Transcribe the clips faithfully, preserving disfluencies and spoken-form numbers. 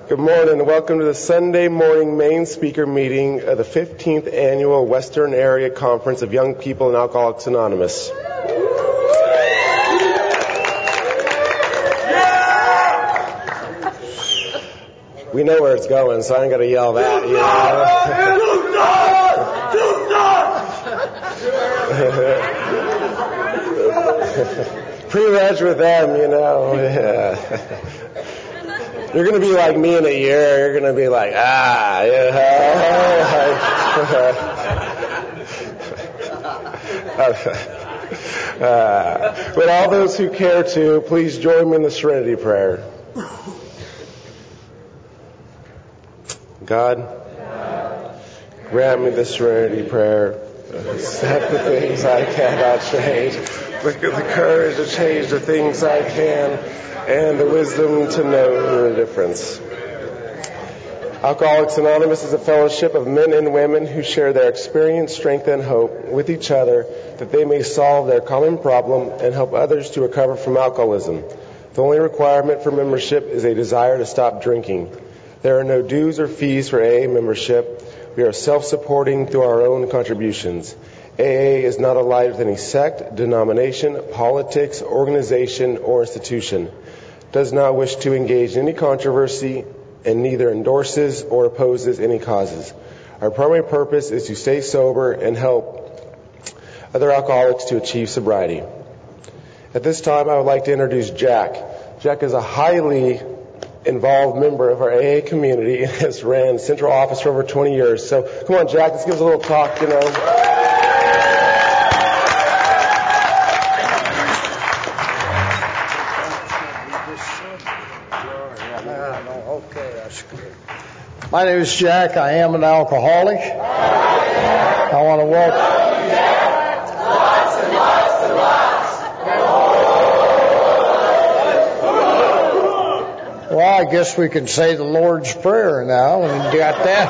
Good morning and welcome to the Sunday morning main speaker meeting of the fifteenth Annual Western Area Conference of Young People in Alcoholics Anonymous. We know where it's going, so I ain't got to yell that, you know. Pre-reg with them, you know. Yeah. You're going to be like me in a year. You're going to be like, ah, you know. uh, but all those who care to, please join me in the Serenity Prayer. God, grant me the Serenity Prayer. Accept the things I cannot change. Look at the courage to change the things I can. And the wisdom to know the difference. Alcoholics Anonymous is a fellowship of men and women who share their experience, strength, and hope with each other that they may solve their common problem and help others to recover from alcoholism. The only requirement for membership is a desire to stop drinking. There are no dues or fees for A A membership. We are self-supporting through our own contributions. A A is not allied with any sect, denomination, politics, organization, or institution. Does not wish to engage in any controversy, and neither endorses or opposes any causes. Our primary purpose is to stay sober and help other alcoholics to achieve sobriety. At this time, I would like to introduce Jack. Jack is a highly involved member of our A A community and has ran central office for over twenty years. So come on, Jack, let's give us a little talk, you know. My name is Jack. I am an alcoholic. I want to welcome. Lots and lots and lots. Well, I guess we can say the Lord's Prayer now, and you got that.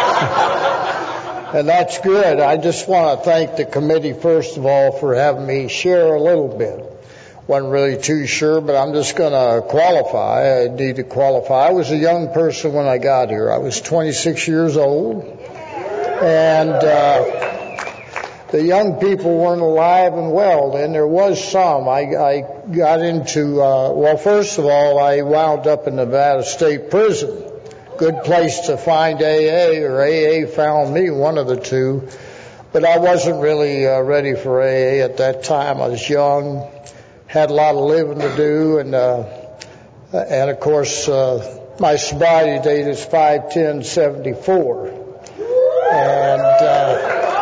And that's good. I just want to thank the committee, first of all, for having me share a little bit. Wasn't really too sure, but I'm just going to qualify. I need to qualify. I was a young person when I got here. I was twenty-six years old, and uh, the young people weren't alive and well then. There was some. I, I got into, uh, well, first of all, I wound up in Nevada State Prison. Good place to find A A, or A A found me, one of the two. But I wasn't really uh, ready for A A at that time. I was young. Had a lot of living to do, and uh, and of course uh, my sobriety date is five ten seventy-four, and uh,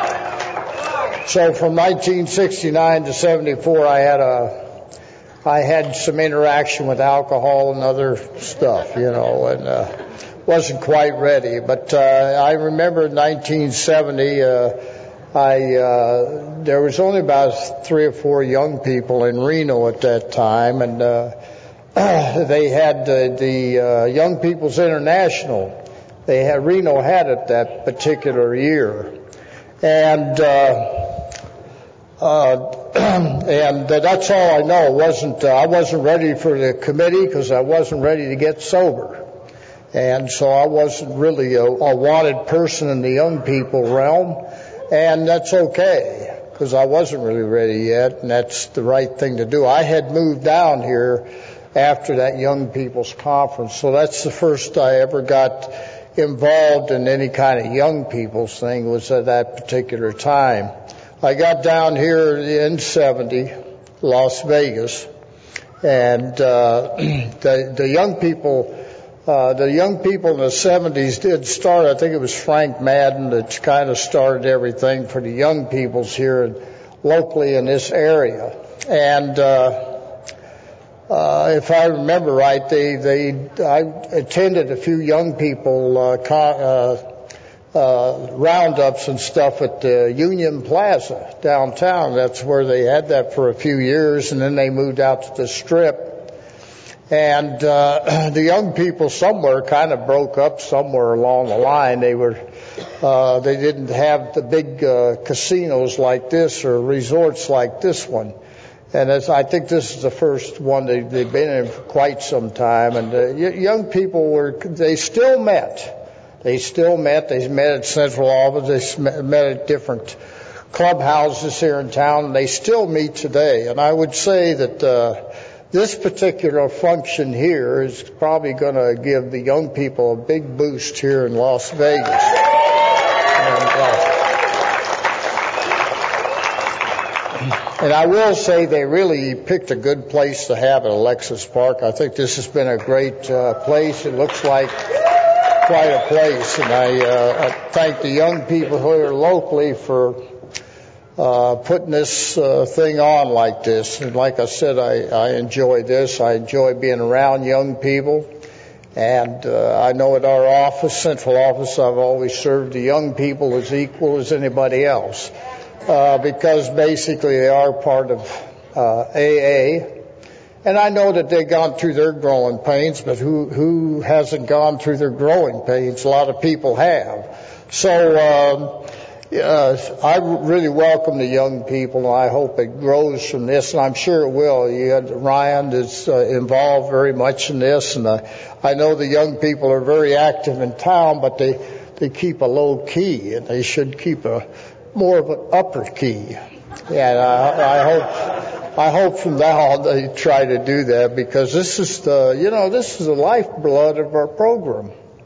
so from nineteen sixty-nine to seventy-four I had a I had some interaction with alcohol and other stuff, you know, and uh, wasn't quite ready. But uh, I remember in nineteen seventy. Uh, I, uh, there was only about three or four young people in Reno at that time, and, uh, they had the, the, uh, Young People's International. They had, Reno had it that particular year. And, uh, uh, and that's all I know. It wasn't, uh, I wasn't ready for the committee because I wasn't ready to get sober. And so I wasn't really a, a wanted person in the young people realm. And that's okay, because I wasn't really ready yet, and that's the right thing to do. I had moved down here after that Young People's Conference, so that's the first I ever got involved in any kind of young people's thing, was at that particular time. I got down here in seventy, Las Vegas, and uh, the, the young people... Uh, the young people in the seventies did start, I think it was Frank Madden that kind of started everything for the young peoples here locally in this area. And, uh, uh, if I remember right, they, they, I attended a few young people, uh, con, uh, uh, roundups and stuff at the Union Plaza downtown. That's where they had that for a few years, and then they moved out to the Strip. And uh, the young people somewhere kind of broke up somewhere along the line. They were, uh, they didn't have the big uh, casinos like this or resorts like this one. And as I think this is the first one they, they've been in for quite some time. And uh, young people were, they still met. They still met. They met at central office. They met at different clubhouses here in town. And they still meet today. And I would say that uh, this particular function here is probably going to give the young people a big boost here in Las Vegas. And, uh, And I will say they really picked a good place to have at Alexis Park. I think this has been a great uh, place. It looks like quite a place. And I, uh, I thank the young people here locally for uh, putting this uh, thing on like this. And like I said, I, I enjoy this. I enjoy being around young people. And uh, I know at our office, central office, I've always served the young people as equal as anybody else. Uh, because basically they are part of uh, A A. And I know that they've gone through their growing pains, but who who hasn't gone through their growing pains? A lot of people have. So um, uh, I really welcome the young people, and I hope it grows from this, and I'm sure it will. You had Ryan is uh, involved very much in this, and uh, I know the young people are very active in town, but they, they keep a low key, and they should keep a more of an upper key. Yeah, I, I hope, I hope from now on they try to do that, because this is the, you know, this is the lifeblood of our program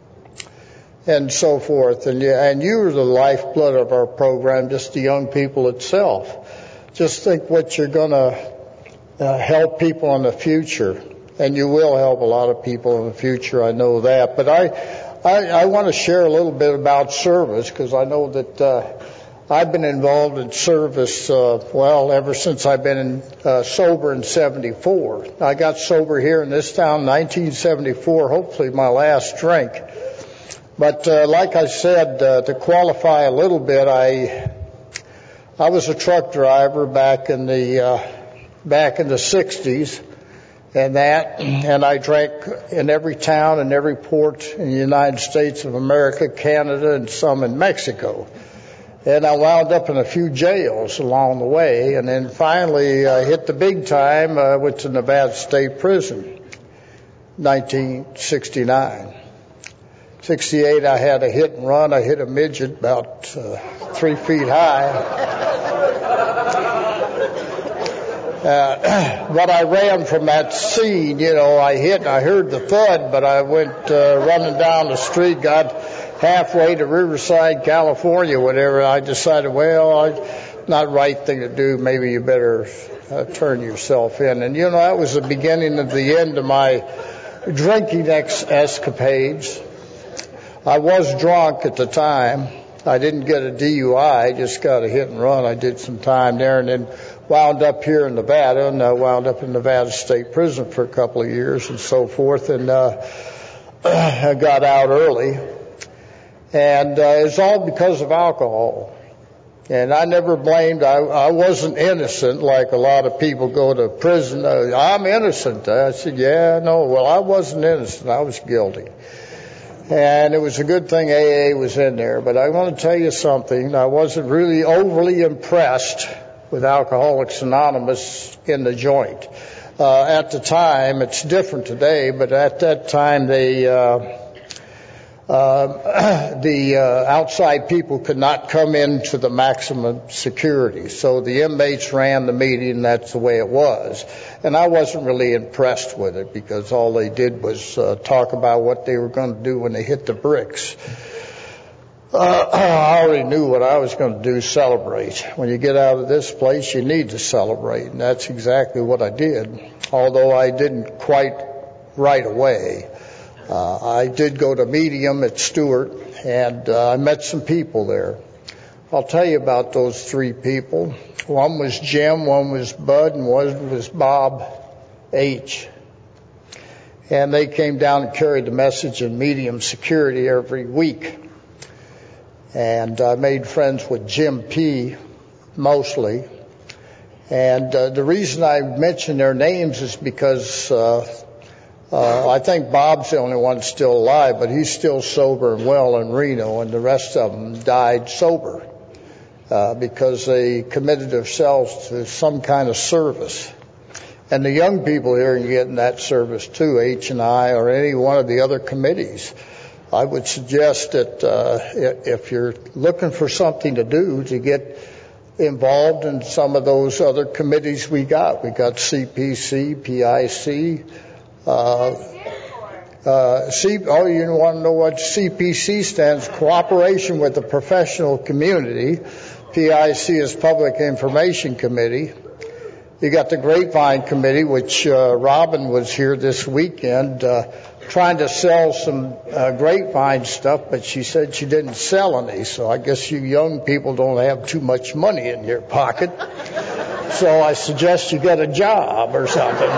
and so forth. And, and you're the lifeblood of our program, just the young people itself. Just think what you're going to uh, help people in the future. And you will help a lot of people in the future, I know that. But I, I, I want to share a little bit about service, because I know that, uh, I've been involved in service, uh, well, ever since I've been in, uh, sober in seventy-four. I got sober here in this town in nineteen seventy-four, hopefully my last drink. But, uh, like I said, uh, to qualify a little bit, I, I was a truck driver back in the, uh, back in the sixties and that, and I drank in every town and every port in the United States of America, Canada, and some in Mexico. And I wound up in a few jails along the way, and then finally I hit the big time, uh, went to Nevada State Prison, nineteen sixty-nine. sixty-eight I had a hit and run. I hit a midget about uh, three feet high. Uh, but I ran from that scene, you know, I hit, I heard the thud, but I went uh, running down the street, got halfway to Riverside, California, whatever. I decided, well, I, not right thing to do. Maybe you better uh, turn yourself in. And, you know, that was the beginning of the end of my drinking ex- escapades. I was drunk at the time. I didn't get a D U I. I just got a hit and run. I did some time there and then wound up here in Nevada, and I wound up in Nevada State Prison for a couple of years and so forth, and uh, I got out early. And uh, it's all because of alcohol. And I never blamed, I, I wasn't innocent like a lot of people go to prison. Uh, I'm innocent. I said, yeah, no, well, I wasn't innocent. I was guilty. And it was a good thing A A was in there. But I want to tell you something. I wasn't really overly impressed with Alcoholics Anonymous in the joint. Uh, at the time, it's different today, but at that time they... Uh, Uh, the uh, outside people could not come into the maximum security. So the inmates ran the meeting, and that's the way it was. And I wasn't really impressed with it, because all they did was uh, talk about what they were going to do when they hit the bricks. Uh, I already knew what I was going to do, celebrate. When you get out of this place, you need to celebrate, and that's exactly what I did, although I didn't quite right away. Uh, I did go to Medium at Stewart, and uh, I met some people there. I'll tell you about those three people. One was Jim, one was Bud, and one was Bob H. And they came down and carried the message in Medium security every week. And I made friends with Jim P. mostly. And uh, the reason I mention their names is because... Uh, Uh, I think Bob's the only one still alive, but he's still sober and well in Reno, and the rest of them died sober uh, because they committed themselves to some kind of service. And the young people here are getting that service too, H and I or any one of the other committees. I would suggest that uh, if you're looking for something to do, to get involved in some of those other committees we got. We got C P C, P I C. Uh, uh, C, oh, you want to know what C P C stands? Cooperation with the Professional Community. P I C is Public Information Committee. You got the Grapevine Committee, which uh, Robin was here this weekend uh, trying to sell some uh, grapevine stuff, but she said she didn't sell any. So I guess you young people don't have too much money in your pocket. So I suggest you get a job or something.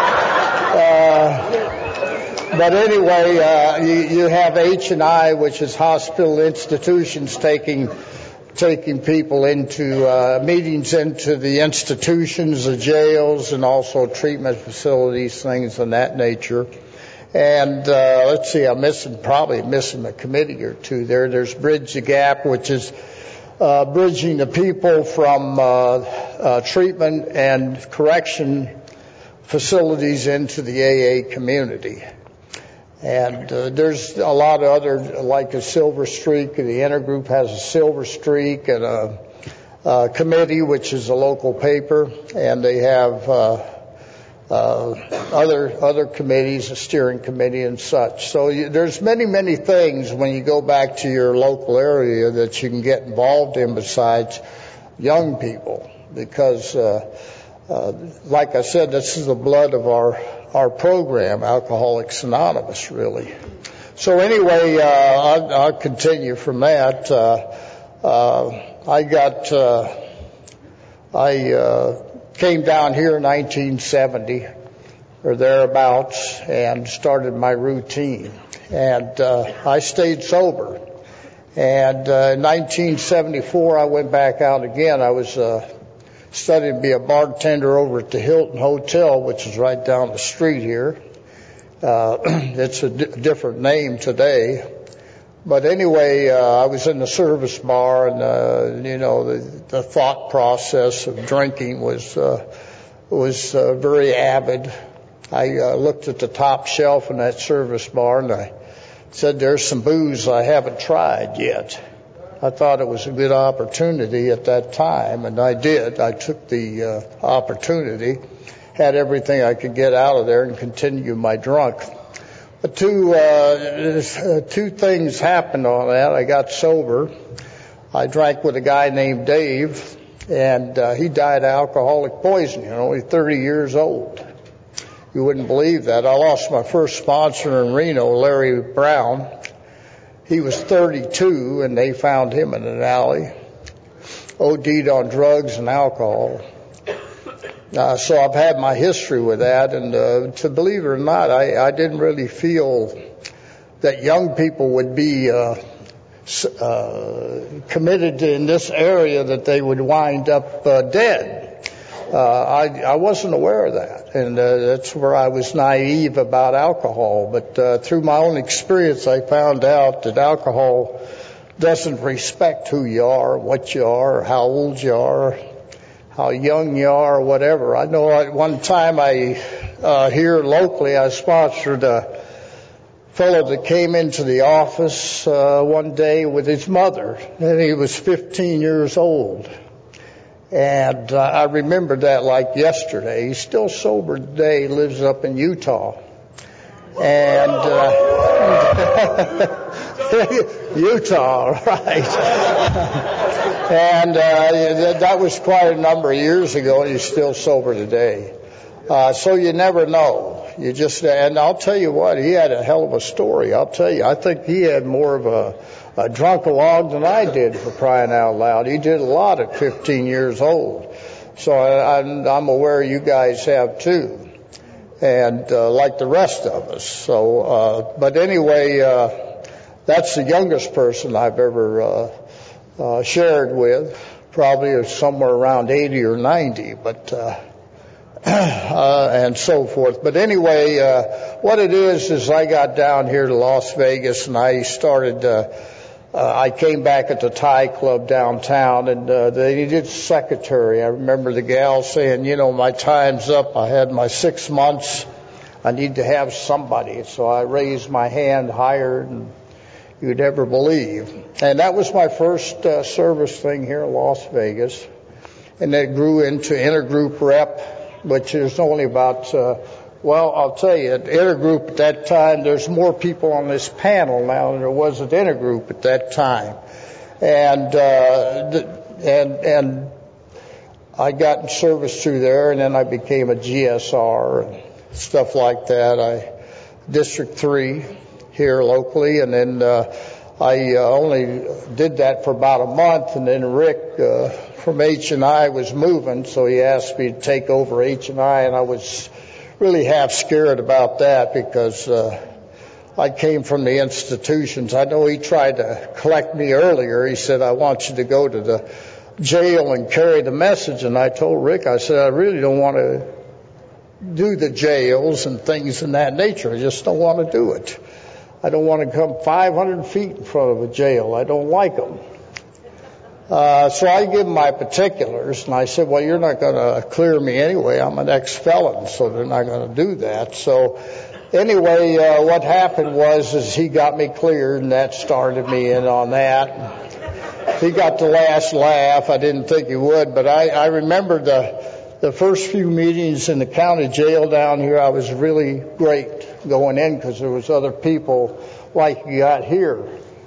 Uh, but anyway, uh, you, you have H and I, which is hospital institutions taking taking people into uh, meetings into the institutions, the jails, and also treatment facilities, things of that nature. And uh, let's see, I'm missing probably missing a committee or two there. There's Bridge the Gap, which is uh, bridging the people from uh, uh, treatment and correction facilities into the A A community. And uh, there's a lot of other, like a Silver Streak, the intergroup has a Silver Streak and a, a committee, which is a local paper, and they have uh, uh, other other committees, a steering committee and such. So you, there's many, many things when you go back to your local area that you can get involved in besides young people, because uh, uh, like I said, this is the blood of our our program, Alcoholics Anonymous, really. So anyway, uh, I'll, I'll continue from that. Uh, uh, I got, uh, I uh, came down here in nineteen seventy or thereabouts and started my routine. And uh, I stayed sober. And uh, in nineteen seventy-four, I went back out again. I was uh, studied to be a bartender over at the Hilton Hotel, which is right down the street here. Uh, it's a d- different name today. But anyway, uh, I was in the service bar, and, uh, you know, the, the thought process of drinking was, uh, was uh, very avid. I uh, looked at the top shelf in that service bar, and I said, there's some booze I haven't tried yet. I thought it was a good opportunity at that time, and I did. I took the uh, opportunity, had everything I could get out of there, and continued my drunk. But two, uh, two things happened on that. I got sober. I drank with a guy named Dave, and uh, he died of alcoholic poisoning, only thirty years old. You wouldn't believe that. I lost my first sponsor in Reno, Larry Brown. He was thirty-two, and they found him in an alley, O D'd on drugs and alcohol. Uh, so I've had my history with that, and uh, to believe it or not, I, I didn't really feel that young people would be uh, uh, committed in this area, that they would wind up uh, dead. Uh, I, I wasn't aware of that, and uh, that's where I was naive about alcohol. But uh, through my own experience, I found out that alcohol doesn't respect who you are, what you are, or how old you are, how young you are, or whatever. I know at one time I, uh, here locally, I sponsored a fellow that came into the office uh, one day with his mother, and he was fifteen years old. And uh, I remember that like yesterday. He's still sober today. He lives up in Utah. And uh, Utah, right. And uh, that was quite a number of years ago, and he's still sober today. Uh, so you never know. You just, and I'll tell you what, he had a hell of a story. I'll tell you, I think he had more of a a drunk-a-log than I did, for crying out loud. He did a lot at fifteen years old. So I, I'm, I'm aware you guys have too. And, uh, like the rest of us. So, uh, but anyway, uh, that's the youngest person I've ever, uh, uh, shared with. Probably somewhere around eighty or ninety, but, uh, uh, and so forth. But anyway, uh, what it is, is I got down here to Las Vegas and I started, uh, uh, I came back at the Thai Club downtown, and uh, they needed a secretary. I remember the gal saying, you know, my time's up. I had my six months. I need to have somebody. So I raised my hand higher than you'd ever believe. And that was my first uh, service thing here in Las Vegas. And it grew into intergroup rep, which is only about, uh, well, I'll tell you, at intergroup at that time, there's more people on this panel now than there was at intergroup at that time. And, uh, and, and I got in service through there, and then I became a G S R and stuff like that. I, District three here locally, and then, uh, I uh, only did that for about a month, and then Rick, uh, from H and I was moving, so he asked me to take over H and I, and I was really half scared about that because uh, I came from the institutions. I know he tried to collect me earlier. He said, I want you to go to the jail and carry the message, and I told Rick, I said, I really don't want to do the jails and things in that nature. I just don't want to do it. I don't want to come five hundred feet in front of a jail. I don't like them. Uh, so I give them my particulars, and I said, well, you're not going to clear me anyway. I'm an ex-felon, so they're not going to do that. So anyway, uh, what happened was is he got me cleared, and that started me in on that. He got the last laugh. I didn't think he would, but I, I remember the, the first few meetings in the county jail down here. I was really great going in because there was other people like you got here.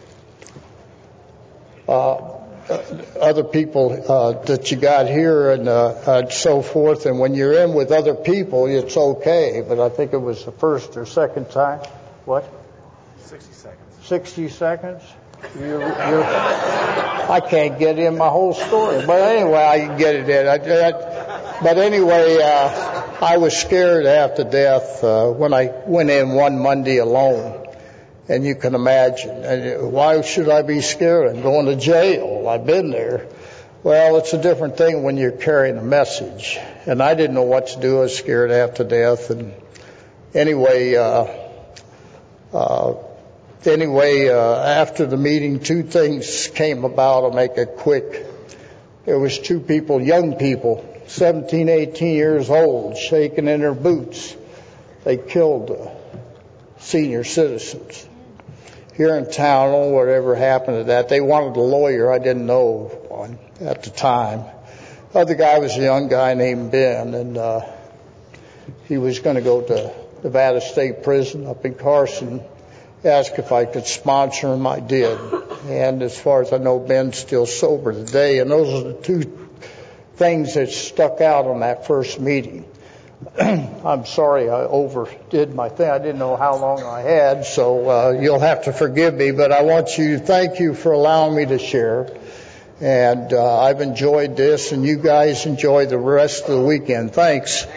Uh, other people uh, that you got here and uh, uh, so forth. And when you're in with other people, it's okay. But I think it was the first or second time. What? sixty seconds. sixty seconds? You're, you're, I can't get in my whole story. But anyway, I can get it in. I, I, but anyway, uh, I was scared half to death uh, when I went in one Monday alone. And you can imagine, and why should I be scared? I'm going to jail. I've been there. Well, it's a different thing when you're carrying a message. And I didn't know what to do. I was scared half to death. And anyway, uh, uh, anyway, uh, after the meeting, two things came about. I'll make it quick. There was two people, young people, seventeen, eighteen years old, shaking in their boots. They killed uh, senior citizens. Here in town, oh, whatever happened to that. They wanted a lawyer. I didn't know one at the time. The other guy was a young guy named Ben, and uh, he was going to go to Nevada State Prison up in Carson. Asked if I could sponsor him. I did. And as far as I know, Ben's still sober today. And those are the two things that stuck out on that first meeting. I'm sorry I overdid my thing. I didn't know how long I had, so uh, you'll have to forgive me. But I want you to thank you for allowing me to share. And uh, I've enjoyed this, and you guys enjoy the rest of the weekend. Thanks.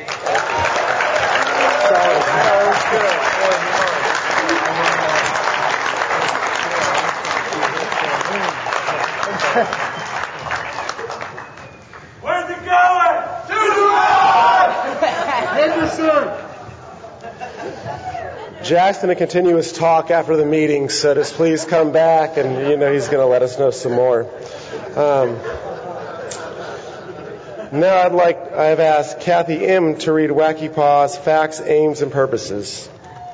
Where's it going? To the left! Henderson! Jack's going to continue his talk after the meeting, so just please come back, and you know he's going to let us know some more. Um, now I'd like, I've asked Kathy M. to read Wacky Paw's Facts, Aims, and Purposes.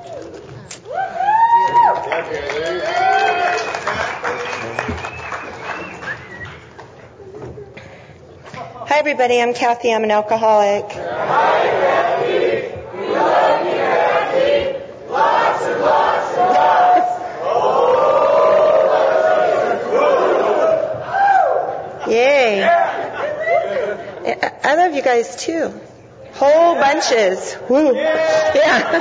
Hi everybody, I'm Kathy, I'm an alcoholic. Hi Kathy, we love you Kathy, lots and lots and lots. Oh, Yay. I love you guys too. Whole bunches. Woo. Yeah.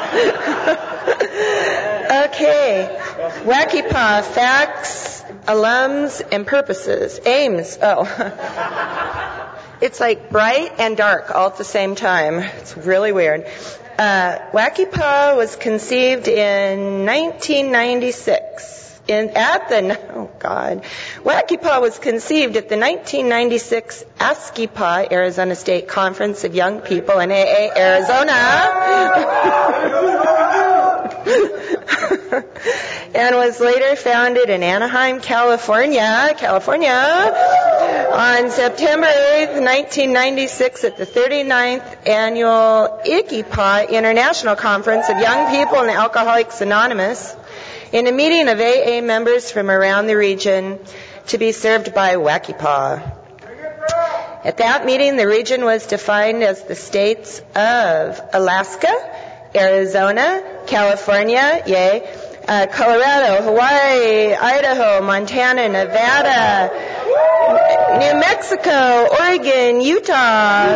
Okay. Wacky Paw, facts, alums, and purposes. Aims. Oh. It's like bright and dark all at the same time. It's really weird. Uh, Wacky Paw was conceived in nineteen ninety-six. In, at the, oh God. Wacky Paw was conceived at the nineteen ninety-six Askipa, Arizona State Conference of Young People in A A, Arizona. and was later founded in Anaheim, California, California, on September eighth, nineteen ninety-six at the thirty-ninth Annual ICIPA International Conference of Young People and Alcoholics Anonymous, in a meeting of A A members from around the region to be served by WACIPA. At that meeting, the region was defined as the states of Alaska, Arizona, California, yay, uh, Colorado, Hawaii, Idaho, Montana, Nevada, New Mexico, Oregon, Utah,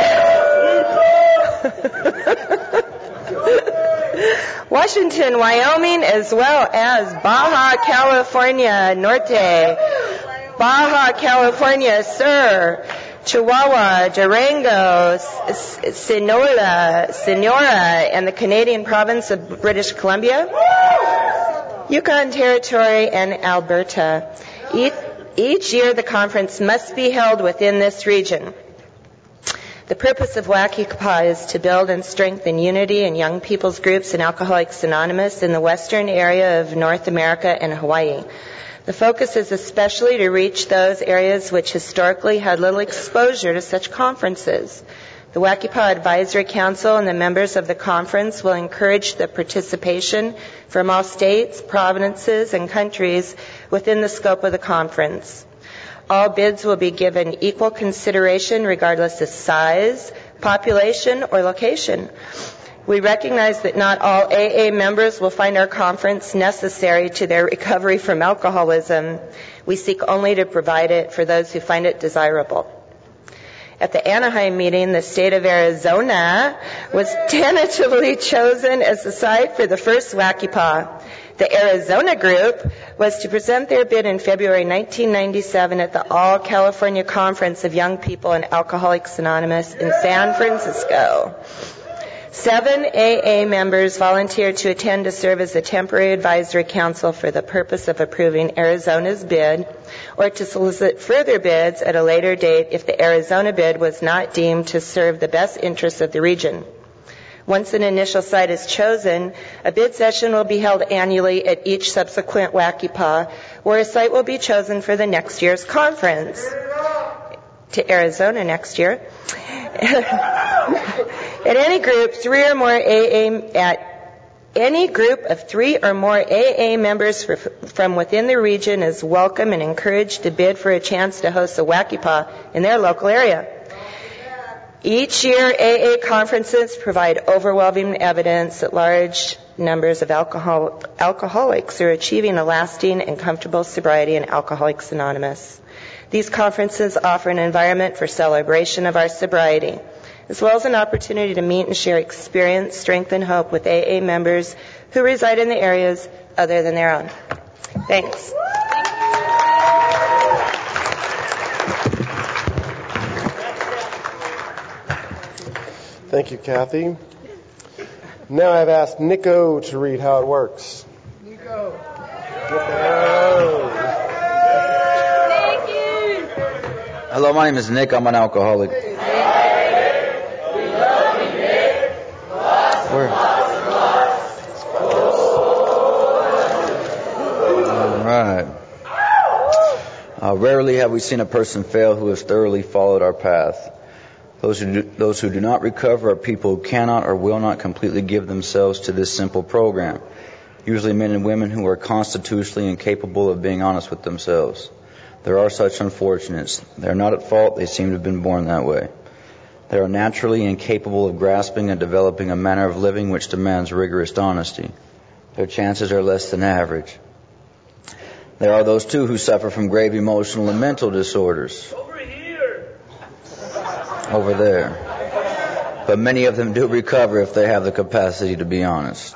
Washington, Wyoming, as well as Baja California Norte, Baja California Sur, Chihuahua, Durango, Sonora, Sonora, and the Canadian province of British Columbia, Yukon Territory, and Alberta. Each, each year the conference must be held within this region. The purpose of WACIPA is to build and strengthen unity in young people's groups and Alcoholics Anonymous in the western area of North America and Hawaii. The focus is especially to reach those areas which historically had little exposure to such conferences. The WACIPA Advisory Council and the members of the conference will encourage the participation from all states, provinces, and countries within the scope of the conference. All bids will be given equal consideration regardless of size, population, or location. We recognize that not all A A members will find our conference necessary to their recovery from alcoholism. We seek only to provide it for those who find it desirable. At the Anaheim meeting, the state of Arizona was tentatively chosen as the site for the first WACIPA. The Arizona group was to present their bid in February nineteen ninety-seven at the All California Conference of Young People and Alcoholics Anonymous in San Francisco. Seven A A members volunteered to attend to serve as the temporary advisory council for the purpose of approving Arizona's bid or to solicit further bids at a later date if the Arizona bid was not deemed to serve the best interests of the region. Once an initial site is chosen, a bid session will be held annually at each subsequent WACIPA, where a site will be chosen for the next year's conference. To Arizona next year. At any group, three or more A A at any group of three or more A A members for, from within the region is welcome and encouraged to bid for a chance to host a WACIPA in their local area. Each year, A A conferences provide overwhelming evidence that large numbers of alcohol, alcoholics are achieving a lasting and comfortable sobriety in Alcoholics Anonymous. These conferences offer an environment for celebration of our sobriety, as well as an opportunity to meet and share experience, strength, and hope with A A members who reside in the areas other than their own. Thanks. Thank you, Kathy. Now I've asked Nico to read how it works. Nico. Nico. Hello, my name is Nick. I'm an alcoholic. Where? All right. Uh, rarely have we seen a person fail who has thoroughly followed our path. Those who, do, those who do not recover are people who cannot or will not completely give themselves to this simple program. Usually men and women who are constitutionally incapable of being honest with themselves. There are such unfortunates. They are not at fault. They seem to have been born that way. They are naturally incapable of grasping and developing a manner of living which demands rigorous honesty. Their chances are less than average. There are those, too, who suffer from grave emotional and mental disorders. Over here. Over there. But many of them do recover if they have the capacity to be honest.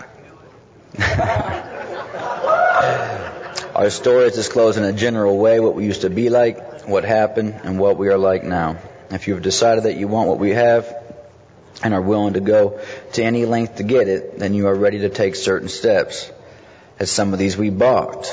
Our stories disclose in a general way what we used to be like, what happened, and what we are like now. If you have decided that you want what we have and are willing to go to any length to get it, then you are ready to take certain steps. As some of these we balked.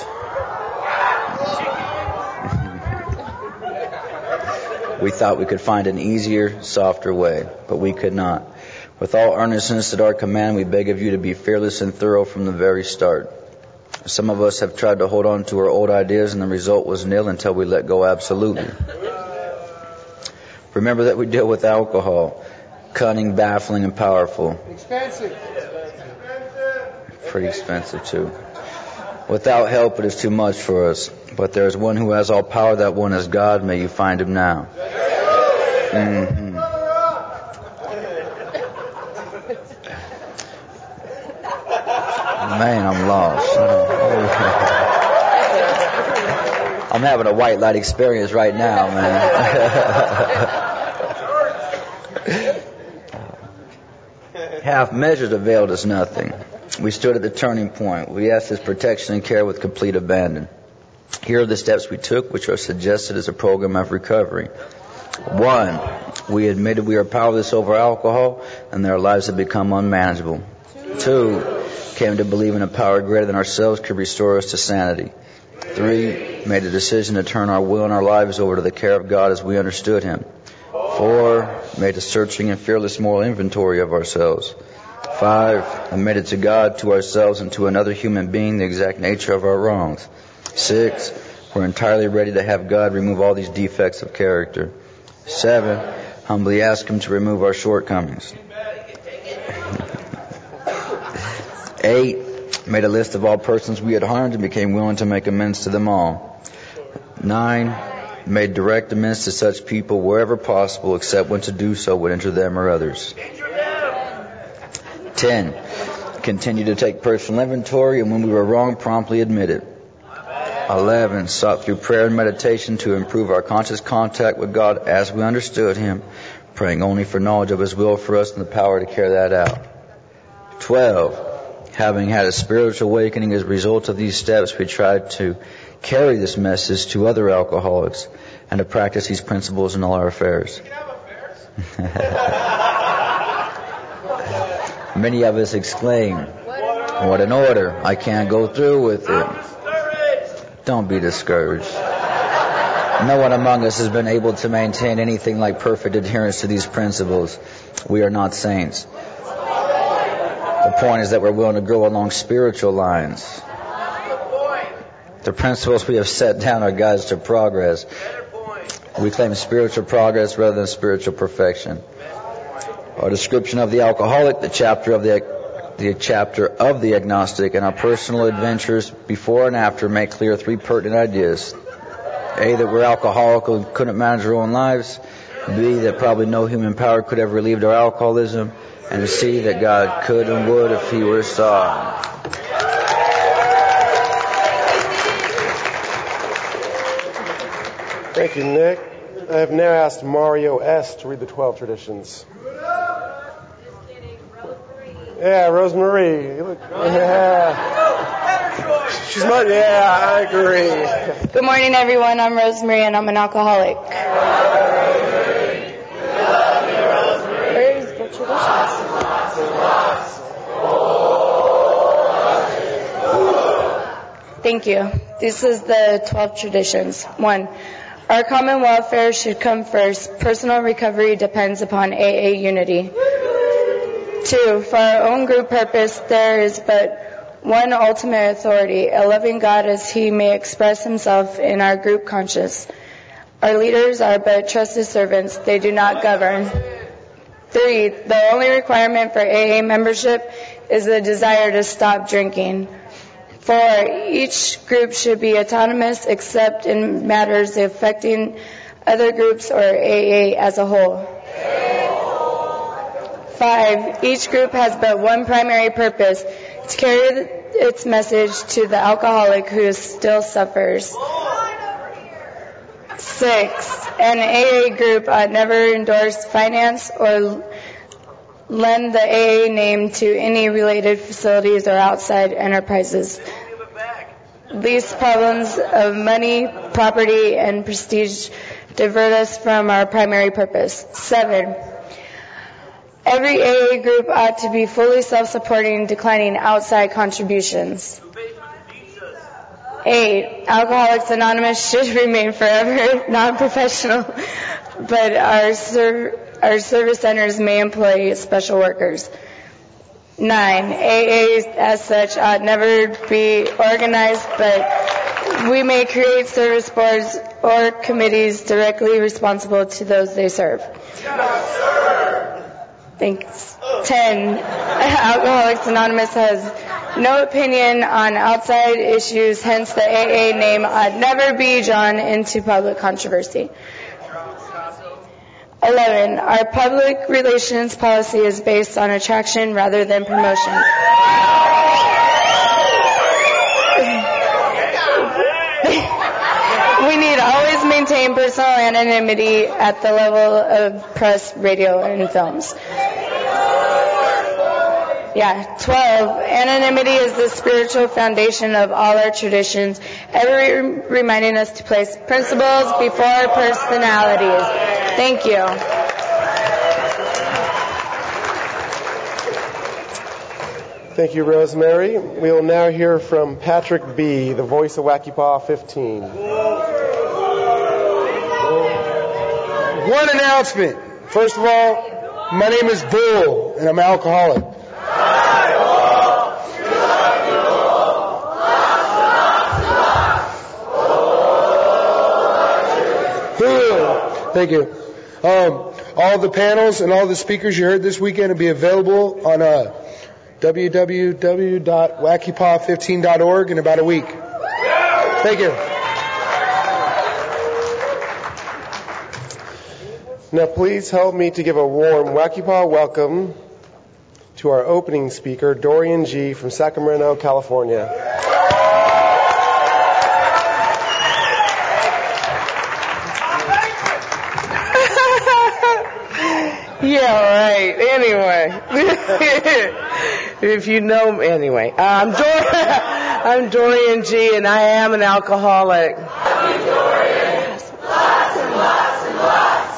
We thought we could find an easier, softer way, but we could not. With all earnestness at our command, we beg of you to be fearless and thorough from the very start. Some of us have tried to hold on to our old ideas, and the result was nil until we let go absolutely. Remember that we deal with alcohol, cunning, baffling, and powerful. Expensive. Pretty expensive, too. Without help, it is too much for us. But there is one who has all power. That one is God. May you find him now. Mm-hmm. Man, I'm lost. I'm having a white light experience right now, man. Half measures availed us nothing. We stood at the turning point. We asked his protection and care with complete abandon. Here are the steps we took, which are suggested as a program of recovery. One, we admitted we are powerless over alcohol and that our lives had become unmanageable. Two, came to believe in a power greater than ourselves could restore us to sanity. Three, made a decision to turn our will and our lives over to the care of God as we understood Him. Four, made a searching and fearless moral inventory of ourselves. Five, admitted to God, to ourselves, and to another human being the exact nature of our wrongs. Six, we're entirely ready to have God remove all these defects of character. Seven, humbly ask Him to remove our shortcomings. Eight, made a list of all persons we had harmed and became willing to make amends to them all. Nine, made direct amends to such people wherever possible, except when to do so would injure them or others. Ten, continued to take personal inventory, and when we were wrong, promptly admit it. Eleven, sought through prayer and meditation to improve our conscious contact with God as we understood Him, praying only for knowledge of His will for us and the power to carry that out. Twelve, having had a spiritual awakening as a result of these steps, we tried to carry this message to other alcoholics and to practice these principles in all our affairs. Many of us exclaim, "What an order! I can't go through with it." Don't be discouraged. No one among us has been able to maintain anything like perfect adherence to these principles. We are not saints. The point is that we're willing to grow along spiritual lines. The principles we have set down are guides to progress. We claim spiritual progress rather than spiritual perfection. Our description of the alcoholic, the chapter of the the chapter of the agnostic, and our personal adventures before and after make clear three pertinent ideas. A, that we're alcoholic and couldn't manage our own lives. B, that probably no human power could have relieved our alcoholism. And C, that God could and would if He were sought. Thank you, Nick. I have now asked Mario S. to read the twelve traditions. Yeah, Rosemarie. You look, yeah. She's my, yeah, I agree. Good morning, everyone. I'm Rosemarie, and I'm an alcoholic. Where's the traditions? Thank you. This is the twelve traditions. One, our common welfare should come first. Personal recovery depends upon A A unity. Two, for our own group purpose, there is but one ultimate authority, a loving God as He may express Himself in our group conscience. Our leaders are but trusted servants. They do not govern. Three, the only requirement for A A membership is the desire to stop drinking. Four, each group should be autonomous except in matters affecting other groups or A A as a whole. Five, each group has but one primary purpose, to carry its message to the alcoholic who still suffers. Six, an A A group ought never endorse, finance, or lend the A A name to any related facilities or outside enterprises. These problems of money, property, and prestige divert us from our primary purpose. Seven, every A A group ought to be fully self-supporting, declining outside contributions. Eight, Alcoholics Anonymous should remain forever non-professional, but our, ser- our service centers may employ special workers. Nine, A A as such ought never be organized, but we may create service boards or committees directly responsible to those they serve. Yes, sir. Thanks. Ten, Alcoholics Anonymous has no opinion on outside issues, hence the A A name ought never be drawn into public controversy. eleven. Our public relations policy is based on attraction rather than promotion. We need to always maintain personal anonymity at the level of press, radio, and films. Yeah. twelve. Anonymity is the spiritual foundation of all our traditions, ever reminding us to place principles before personalities. Thank you. Thank you, Rosemary. We will now hear from Patrick B., the voice of Wacky Paw fifteen. One announcement. First of all, my name is Bull, and I'm an alcoholic. Thank you. Um, all the panels and all the speakers you heard this weekend will be available on uh, w w w dot wacky paw fifteen dot org in about a week. Thank you. Now please help me to give a warm Wacky Paw welcome to our opening speaker, Dorian G. from Sacramento, California. Yeah, right. Anyway, if you know, anyway, uh, I'm, Dor- I'm Dorian G, and I am an alcoholic. Love you, Dorian. Lots and lots and lots.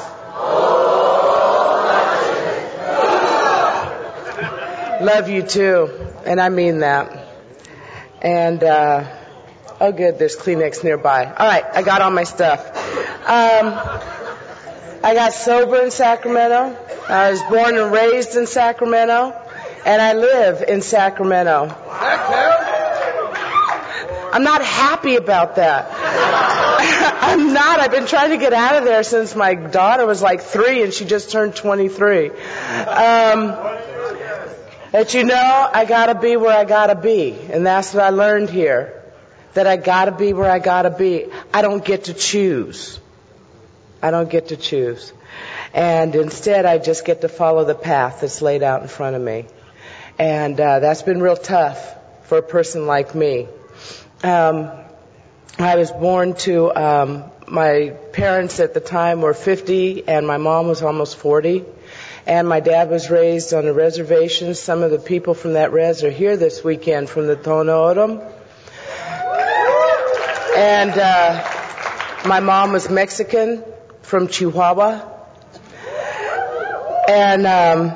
Oh, Love you too, and I mean that. And uh, oh, good, there's Kleenex nearby. All right, I got all my stuff. Um, I got sober in Sacramento. I was born and raised in Sacramento, and I live in Sacramento. I'm not happy about that. I'm not. I've been trying to get out of there since my daughter was like three, and she just turned twenty-three. Um, but you know, I gotta be where I gotta be, and that's what I learned here. That I gotta be where I gotta be. I don't get to choose. I don't get to choose. And instead, I just get to follow the path that's laid out in front of me. And uh, that's been real tough for a person like me. Um, I was born to, um, my parents at the time were fifty, and my mom was almost forty. And my dad was raised on a reservation. Some of the people from that res are here this weekend from the Tohono O'odham. And uh, my mom was Mexican from Chihuahua. And um,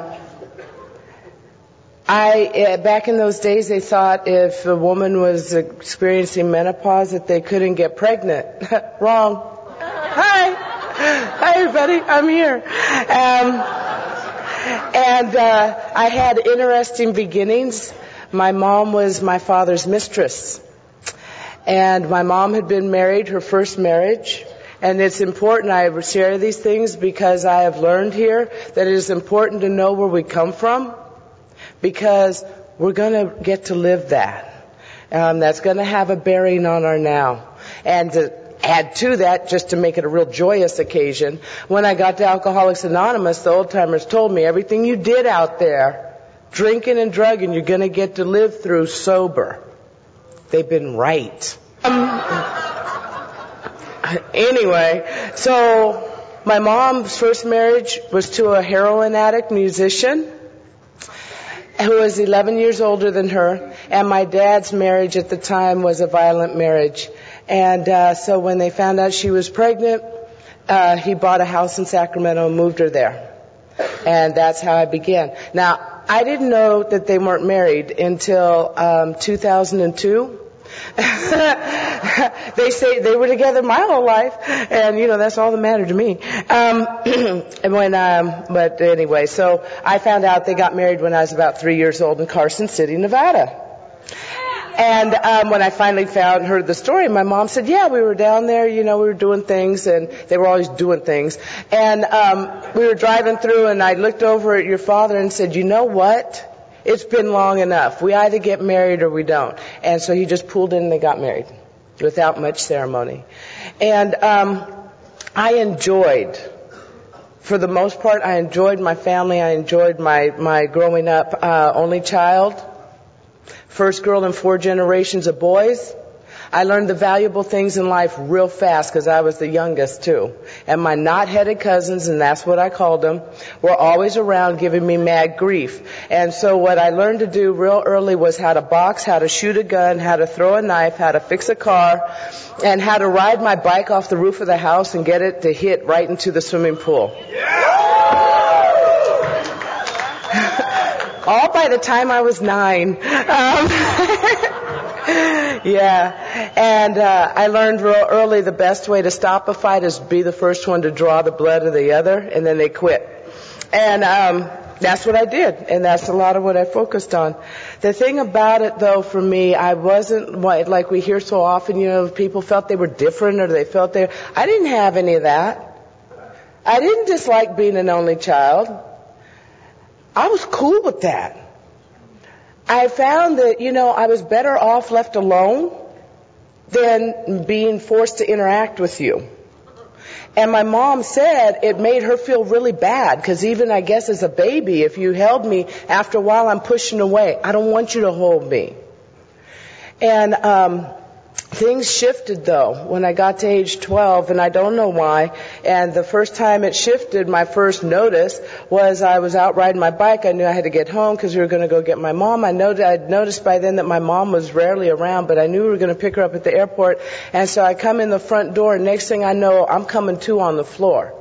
I, back in those days, they thought if a woman was experiencing menopause that they couldn't get pregnant. Wrong. Hi. Hi, everybody. I'm here. Um, and uh, I had interesting beginnings. My mom was my father's mistress. And my mom had been married, her first marriage. And it's important I share these things because I have learned here that it is important to know where we come from because we're going to get to live that. Um, that's going to have a bearing on our now. And to add to that, just to make it a real joyous occasion, when I got to Alcoholics Anonymous, the old-timers told me everything you did out there, drinking and drugging, you're going to get to live through sober. They've been right. Um, Anyway, so my mom's first marriage was to a heroin addict musician who was eleven years older than her, and my dad's marriage at the time was a violent marriage. And uh, so when they found out she was pregnant, uh, he bought a house in Sacramento and moved her there. And that's how I began. Now, I didn't know that they weren't married until um, two thousand two. They say they were together my whole life, and you know that's all that mattered to me. Um, and when, um, but anyway, so I found out they got married when I was about three years old in Carson City, Nevada. And um, when I finally found heard the story, my mom said, "Yeah, we were down there. You know, we were doing things, and they were always doing things. And um, we were driving through, and I looked over at your father and said, you know what? It's been long enough. We either get married or we don't." And so he just pulled in and they got married without much ceremony. And um, I enjoyed, for the most part, I enjoyed my family. I enjoyed my, my growing up. Uh, only child, first girl in four generations of boys. I learned the valuable things in life real fast because I was the youngest too. And my knot-headed cousins, and that's what I called them, were always around giving me mad grief. And so what I learned to do real early was how to box, how to shoot a gun, how to throw a knife, how to fix a car, and how to ride my bike off the roof of the house and get it to hit right into the swimming pool. All by the time I was nine. Um, Yeah, and uh, I learned real early the best way to stop a fight is be the first one to draw the blood of the other, and then they quit. And um, that's what I did, and that's a lot of what I focused on. The thing about it, though, for me, I wasn't, like we hear so often, you know, people felt they were different or they felt they... I didn't have any of that. I didn't dislike being an only child. I was cool with that. I found that, you know, I was better off left alone than being forced to interact with you. And my mom said it made her feel really bad because even, I guess, as a baby, if you held me, after a while I'm pushing away. I don't want you to hold me. And um things shifted, though, when I got to age twelve, and I don't know why. And the first time it shifted, my first notice was I was out riding my bike. I knew I had to get home because we were going to go get my mom. I noted, I'd noticed by then that my mom was rarely around, but I knew we were going to pick her up at the airport. And so I come in the front door, and next thing I know, I'm coming to on the floor.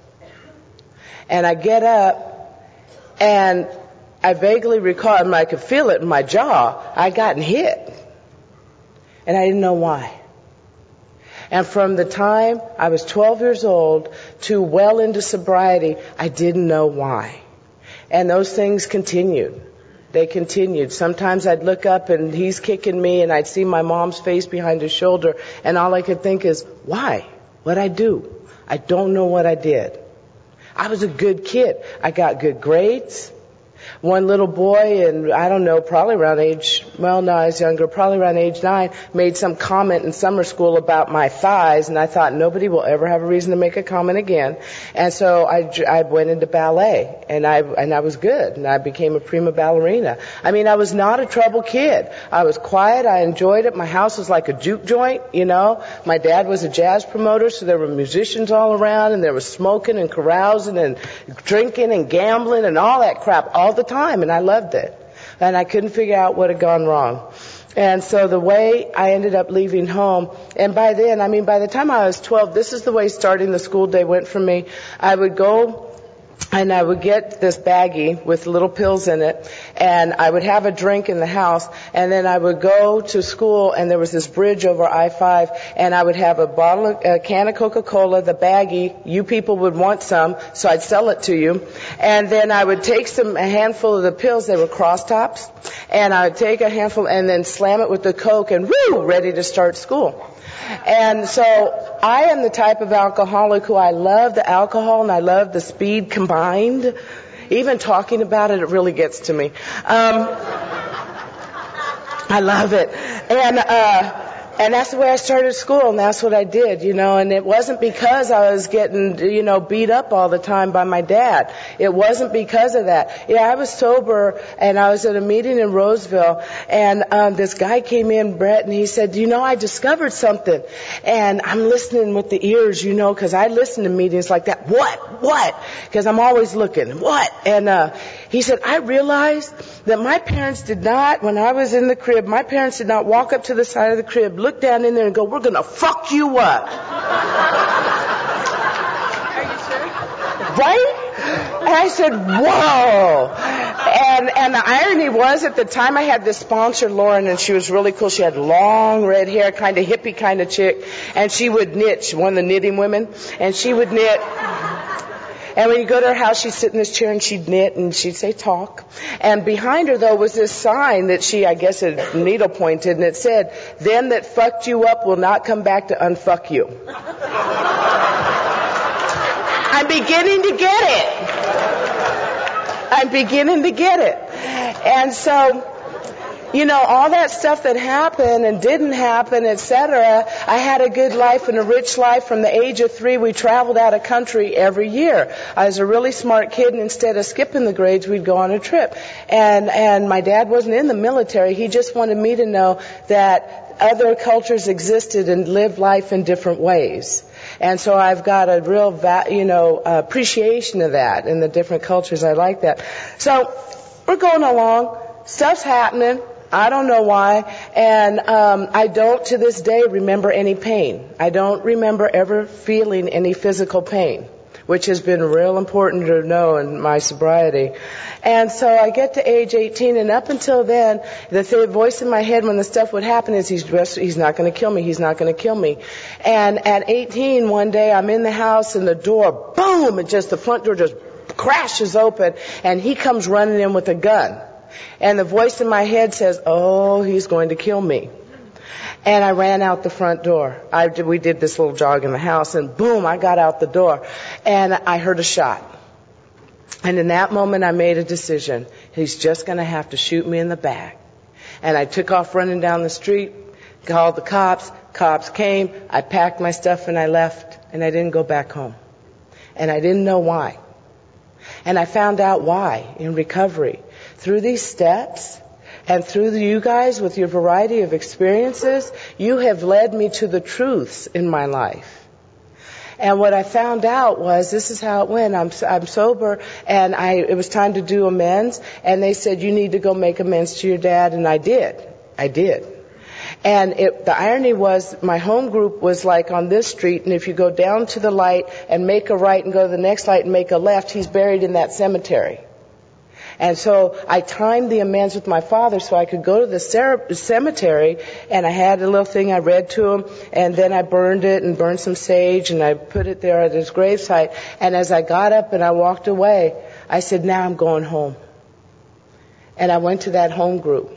And I get up, and I vaguely recall, and I could feel it in my jaw, I'd gotten hit. And I didn't know why. And from the time I was twelve years old to well into sobriety, I didn't know why. And those things continued. They continued. Sometimes I'd look up and he's kicking me and I'd see my mom's face behind his shoulder, and all I could think is, why? What'd I do? I don't know what I did. I was a good kid. I got good grades. One little boy, and I don't know, probably around age, well, no, I was younger, probably around age nine, made some comment in summer school about my thighs, and I thought nobody will ever have a reason to make a comment again. And so I, I went into ballet, and I, and I was good, and I became a prima ballerina. I mean, I was not a trouble kid. I was quiet, I enjoyed it. My house was like a juke joint, you know. My dad was a jazz promoter, so there were musicians all around, and there was smoking and carousing and drinking and gambling and all that crap all the time, and I loved it. And I couldn't figure out what had gone wrong. And so the way I ended up leaving home, and by then, I mean, by the time I was twelve, this is the way starting the school day went for me. I would go and I would get this baggie with little pills in it, and I would have a drink in the house, and then I would go to school, and there was this bridge over I five, and I would have a bottle of, a can of Coca-Cola, the baggie, you people would want some, so I'd sell it to you, and then I would take some, a handful of the pills, they were cross tops, and I would take a handful and then slam it with the Coke, and woo, ready to start school. And so I am the type of alcoholic who I love the alcohol and I love the speed combined. Even talking about it, it really gets to me. Um, I love it. And, uh, and that's the way I started school, and that's what I did, you know, and it wasn't because I was getting, you know, beat up all the time by my dad. It wasn't because of that. Yeah, I was sober, and I was at a meeting in Roseville, and um, this guy came in, Brett, and he said, you know, I discovered something. And I'm listening with the ears, you know, because I listen to meetings like that. What? What? Because I'm always looking. What? And uh, he said, I realized that my parents did not, when I was in the crib, my parents did not walk up to the side of the crib, look down in there and go, we're going to fuck you up. Are you sure? Right? I said, whoa. And, and the irony was, at the time I had this sponsor, Lauren, and she was really cool. She had long red hair, kind of hippie kind of chick. And she would knit. She, one of the knitting women. And she would knit. And when you go to her house, she'd sit in this chair and she'd knit and she'd say talk. And behind her, though, was this sign that she, I guess, had needle pointed, and it said, "Them that fucked you up will not come back to unfuck you." I'm beginning to get it. I'm beginning to get it. And so, you know, all that stuff that happened and didn't happen, et cetera, I had a good life and a rich life. From the age of three, we traveled out of country every year. I was a really smart kid, and instead of skipping the grades, we'd go on a trip. And, and my dad wasn't in the military. He just wanted me to know that other cultures existed and lived life in different ways. And so I've got a real, va- you know, appreciation of that in the different cultures. I like that. So we're going along. Stuff's happening. I don't know why. And um, I don't, to this day, remember any pain. I don't remember ever feeling any physical pain, which has been real important to know in my sobriety. And so I get to age eighteen, and up until then, the th- voice in my head when the stuff would happen is, he's dressed, he's not going to kill me, he's not going to kill me. And at eighteen, one day, I'm in the house, and the door, boom, and just the front door just crashes open, and he comes running in with a gun. And the voice in my head says, "Oh, he's going to kill me." And I ran out the front door. I did, we did this little jog in the house, and boom, I got out the door. And I heard a shot. And in that moment, I made a decision. He's just going to have to shoot me in the back. And I took off running down the street, called the cops. Cops came. I packed my stuff, and I left. And I didn't go back home. And I didn't know why. And I found out why in recovery. Through these steps, and through the, you guys with your variety of experiences, you have led me to the truths in my life. And what I found out was, this is how it went. I'm, I'm sober, and I, it was time to do amends. And they said, "You need to go make amends to your dad." And I did. I did. And it, the irony was, my home group was like on this street, and if you go down to the light and make a right and go to the next light and make a left, he's buried in that cemetery. And so I timed the amends with my father so I could go to the cemetery, and I had a little thing I read to him, and then I burned it and burned some sage, and I put it there at his gravesite. And as I got up and I walked away, I said, "Now I'm going home." And I went to that home group.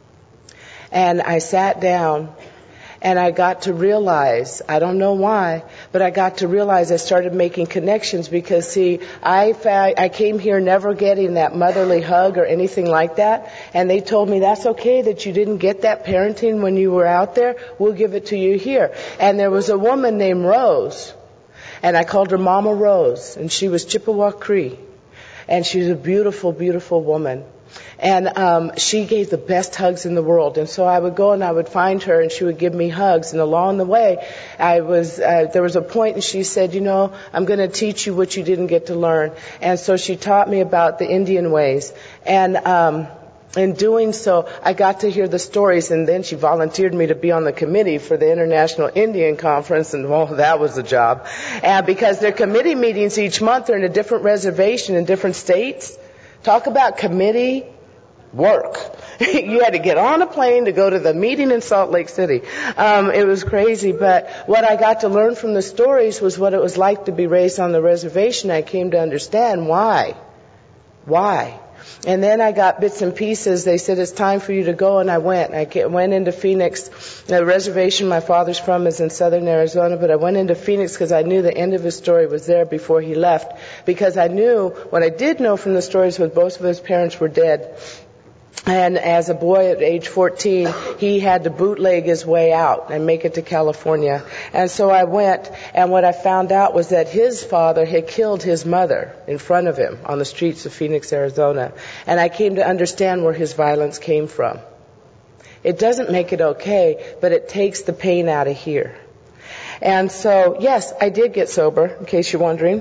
And I sat down, and I got to realize, I don't know why, but I got to realize I started making connections because, see, I found, I came here never getting that motherly hug or anything like that. And they told me, "That's okay that you didn't get that parenting when you were out there. We'll give it to you here." And there was a woman named Rose, and I called her Mama Rose, and she was Chippewa Cree. And she was a beautiful, beautiful woman. And um, she gave the best hugs in the world. And so I would go and I would find her, and she would give me hugs. And along the way, I was uh, there was a point, and she said, "You know, I'm going to teach you what you didn't get to learn." And so she taught me about the Indian ways. And um, in doing so, I got to hear the stories. And then she volunteered me to be on the committee for the International Indian Conference. And, well, that was a job. And because their committee meetings each month are in a different reservation in different states. Talk about committee work. You had to get on a plane to go to the meeting in Salt Lake City. Um, it was crazy, but what I got to learn from the stories was what it was like to be raised on the reservation. I came to understand why. Why? And then I got bits and pieces. They said, "It's time for you to go," and I went. I went into Phoenix. The reservation my father's from is in southern Arizona, but I went into Phoenix because I knew the end of his story was there before he left. Because I knew, what I did know from the stories was both of his parents were dead. And as a boy at age fourteen, he had to bootleg his way out and make it to California. And so I went, and what I found out was that his father had killed his mother in front of him on the streets of Phoenix, Arizona. And I came to understand where his violence came from. It doesn't make it okay, but it takes the pain out of here. And so, yes, I did get sober, in case you're wondering.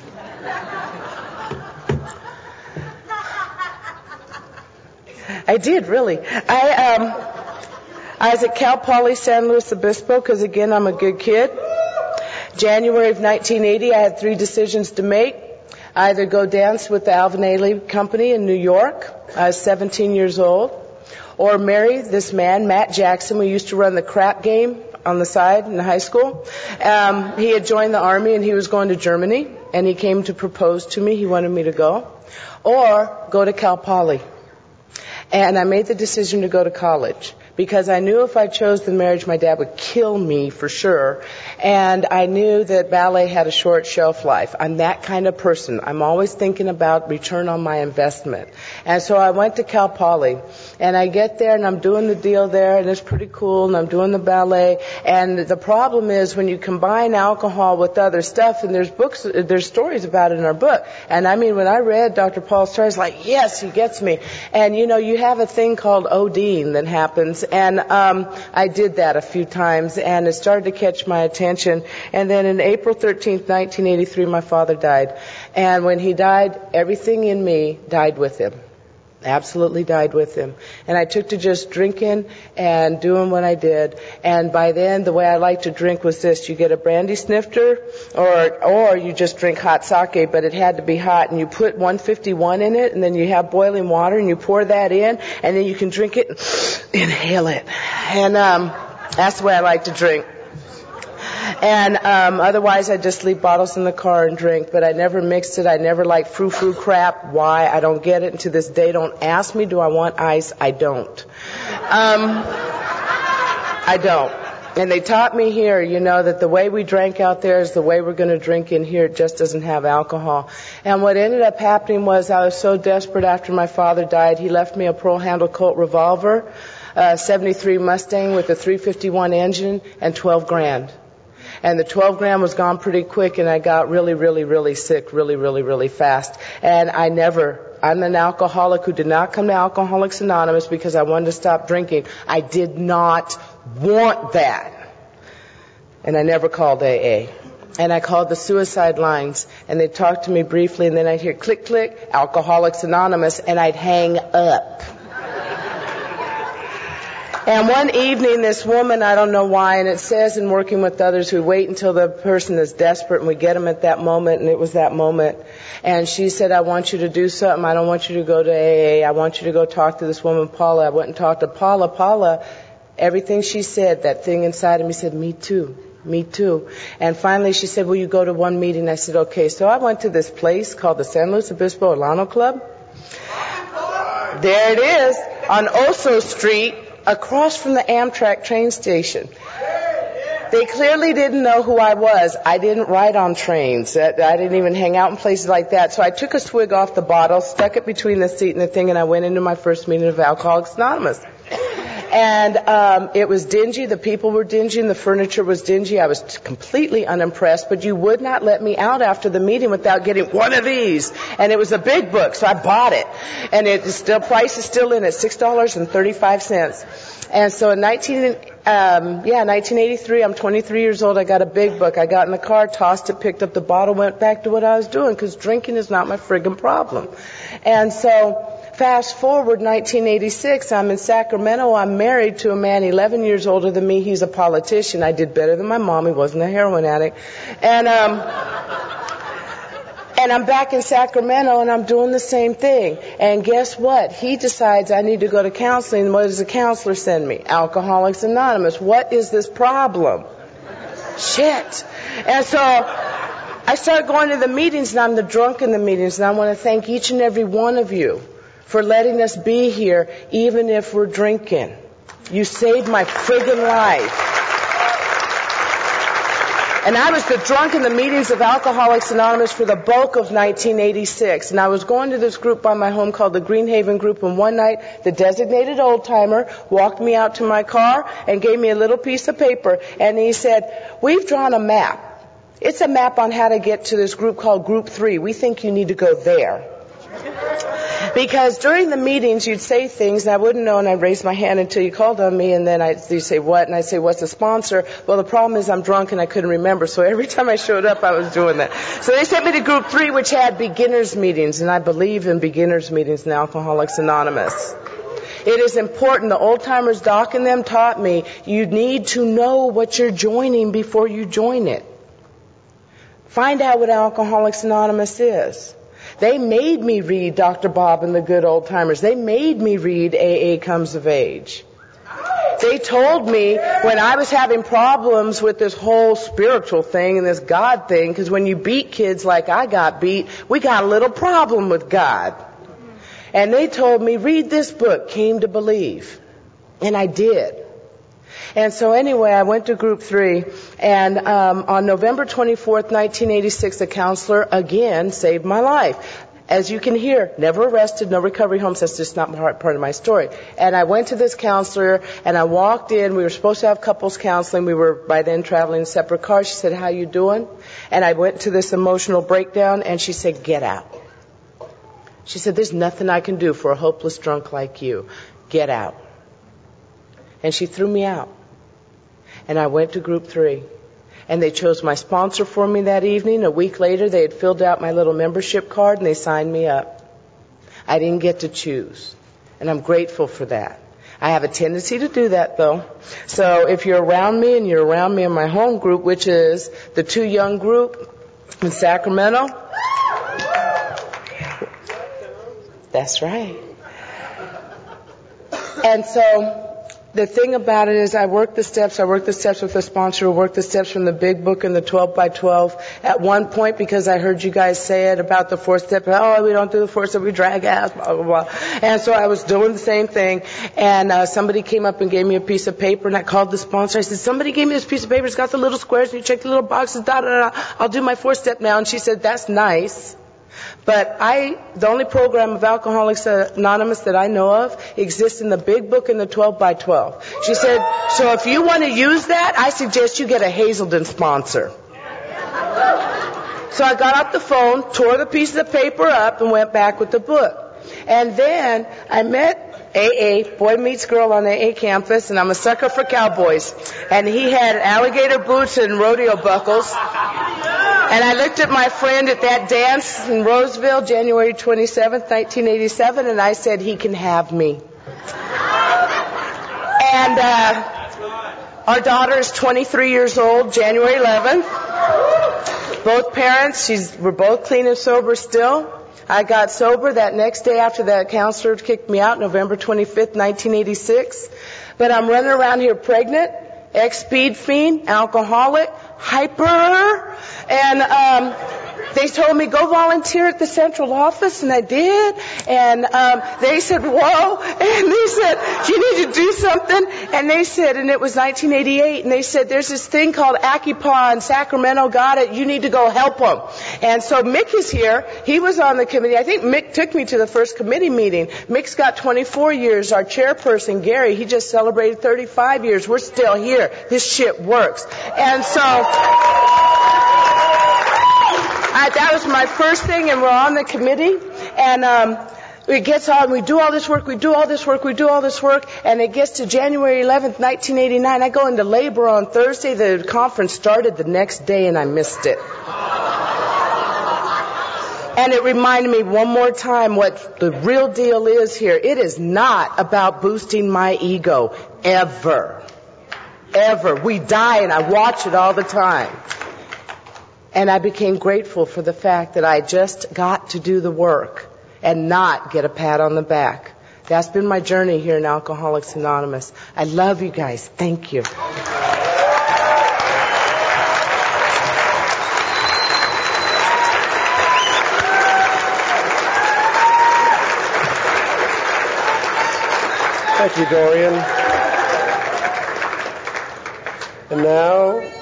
I did, really. I um, I was at Cal Poly San Luis Obispo because, again, I'm a good kid. January of nineteen eighty, I had three decisions to make. Either go dance with the Alvin Ailey Company in New York. I was seventeen years old. Or marry this man, Matt Jackson. We used to run the crap game on the side in high school. Um, he had joined the Army and he was going to Germany. And he came to propose to me. He wanted me to go. Or go to Cal Poly. And I made the decision to go to college. Because I knew if I chose the marriage, my dad would kill me for sure. And I knew that ballet had a short shelf life. I'm that kind of person. I'm always thinking about return on my investment. And so I went to Cal Poly. And I get there and I'm doing the deal there and it's pretty cool and I'm doing the ballet. And the problem is when you combine alcohol with other stuff, and there's books, there's stories about it in our book. And I mean, when I read Doctor Paul's story, I was like, yes, he gets me. And you know, you have a thing called ODing that happens. And um, I did that a few times, and it started to catch my attention. And then on April thirteenth, nineteen eighty-three, my father died. And when he died, everything in me died with him. Absolutely died with him. And I took to just drinking and doing what I did. And by then, the way I liked to drink was this. You get a brandy snifter, or or you just drink hot sake, but it had to be hot. And you put one fifty-one in it, and then you have boiling water, and you pour that in, and then you can drink it and inhale it. And um, that's the way I like to drink. And um, otherwise, I just leave bottles in the car and drink. But I never mixed it. I never liked frou-frou crap. Why? I don't get it. And to this day, don't ask me, do I want ice? I don't. Um, I don't. And they taught me here, you know, that the way we drank out there is the way we're going to drink in here. It just doesn't have alcohol. And what ended up happening was I was so desperate after my father died. He left me a pearl-handle Colt revolver, a seventy-three Mustang with a three fifty-one engine, and twelve grand. And the twelve gram was gone pretty quick, and I got really, really, really sick really, really, really fast. And I never, I'm an alcoholic who did not come to Alcoholics Anonymous because I wanted to stop drinking. I did not want that. And I never called A A. And I called the suicide lines, and they talked to me briefly, and then I'd hear click, click, Alcoholics Anonymous, and I'd hang up. And one evening, this woman, I don't know why, and it says in Working with Others, we wait until the person is desperate and we get them at that moment, and it was that moment. And she said, I want you to do something. I don't want you to go to A A. I want you to go talk to this woman, Paula. I went and talked to Paula. Paula, everything she said, that thing inside of me said, me too. Me too. And finally she said, will you go to one meeting? I said, okay. So I went to this place called the San Luis Obispo Alano Club. There it is, on Oso Street, across from the Amtrak train station. They clearly didn't know who I was. I didn't ride on trains. I didn't even hang out in places like that. So I took a swig off the bottle, stuck it between the seat and the thing, and I went into my first meeting of Alcoholics Anonymous. And um, it was dingy. The people were dingy, and the furniture was dingy. I was completely unimpressed, but you would not let me out after the meeting without getting one of these. And it was a big book, so I bought it. And it is still, price is still in it, six dollars and thirty-five cents. And so in nineteen, um, yeah, nineteen eighty-three, I'm twenty-three years old. I got a big book. I got in the car, tossed it, picked up the bottle, went back to what I was doing, because drinking is not my friggin' problem. And so fast forward nineteen eighty-six, I'm in Sacramento. I'm married to a man eleven years older than me. He's a politician. I did better than my mom. He wasn't a heroin addict. And, um, and I'm back in Sacramento, and I'm doing the same thing. And guess what? He decides I need to go to counseling. What does the counselor send me? Alcoholics Anonymous. What is this problem? Shit. And so I start going to the meetings, and I'm the drunk in the meetings. And I want to thank each and every one of you for letting us be here, even if we're drinking. You saved my friggin' life. And I was the drunk in the meetings of Alcoholics Anonymous for the bulk of nineteen eighty-six. And I was going to this group by my home called the Greenhaven Group. And one night, the designated old timer walked me out to my car and gave me a little piece of paper. And he said, we've drawn a map. It's a map on how to get to this group called Group three. We think you need to go there. Because during the meetings, you'd say things, and I wouldn't know, and I'd raise my hand until you called on me, and then I'd you'd say, what? And I'd say, what's the sponsor? Well, the problem is I'm drunk, and I couldn't remember, so every time I showed up, I was doing that. So they sent me to Group three, which had beginners meetings, and I believe in beginners meetings in Alcoholics Anonymous. It is important. The old-timers, Doc and them taught me, you need to know what you're joining before you join it. Find out what Alcoholics Anonymous is. They made me read Doctor Bob and the Good Old Timers. They made me read A A Comes of Age. They told me when I was having problems with this whole spiritual thing and this God thing, because when you beat kids like I got beat, we got a little problem with God. And they told me, read this book, Came to Believe. And I did. And so anyway, I went to group three, and um, on November twenty-fourth, nineteen eighty-six, a counselor again saved my life. As you can hear, never arrested, no recovery homes. That's just not part of my story. And I went to this counselor, and I walked in. We were supposed to have couples counseling. We were by then traveling in separate cars. She said, how you doing? And I went to this emotional breakdown, and she said, get out. She said, there's nothing I can do for a hopeless drunk like you. Get out. And she threw me out. And I went to group three. And they chose my sponsor for me that evening. A week later, they had filled out my little membership card and they signed me up. I didn't get to choose. And I'm grateful for that. I have a tendency to do that, though. So if you're around me and you're around me in my home group, which is the Too Young group in Sacramento. That's right. And so the thing about it is I work the steps. I work the steps with the sponsor. I work the steps from the big book and the twelve by twelve. At one point, because I heard you guys say it about the fourth step, oh, we don't do the fourth step, we drag ass, blah, blah, blah. And so I was doing the same thing. And uh, somebody came up and gave me a piece of paper, and I called the sponsor. I said, somebody gave me this piece of paper. It's got the little squares, and you check the little boxes, da, da, da. I'll do my fourth step now. And she said, that's nice. But I, the only program of Alcoholics Anonymous that I know of exists in the big book and the twelve by twelve. She said, so if you want to use that, I suggest you get a Hazelden sponsor. So I got off the phone, tore the piece of paper up, and went back with the book. And then I met A A, Boy Meets Girl on A A campus, and I'm a sucker for cowboys. And he had alligator boots and rodeo buckles. And I looked at my friend at that dance in Roseville, January twenty-seventh, nineteen eighty-seven, and I said, he can have me. And uh, our daughter is twenty-three years old, January eleventh. Both parents, she's, we're both clean and sober still. I got sober that next day after that counselor kicked me out, November twenty-fifth, nineteen eighty-six. But I'm running around here pregnant, ex-speed fiend, alcoholic, hyper, and um, they told me, go volunteer at the central office, and I did. And um, they said, whoa, and they said, you need to do something. And they said, and it was nineteen eighty-eight, and they said, there's this thing called Akipa in Sacramento, got it, you need to go help them. And so Mick is here. He was on the committee. I think Mick took me to the first committee meeting. Mick's got twenty-four years. Our chairperson, Gary, he just celebrated thirty-five years. We're still here. This shit works. And so I, that was my first thing, and we're on the committee, and um, it gets on, we do all this work, we do all this work, we do all this work, and it gets to January eleventh, nineteen eighty-nine. I go into labor on Thursday. The conference started the next day, and I missed it. And it reminded me one more time what the real deal is here. It is not about boosting my ego, ever. Ever. We die, and I watch it all the time. And I became grateful for the fact that I just got to do the work and not get a pat on the back. That's been my journey here in Alcoholics Anonymous. I love you guys. Thank you. Thank you, Dorian. And now...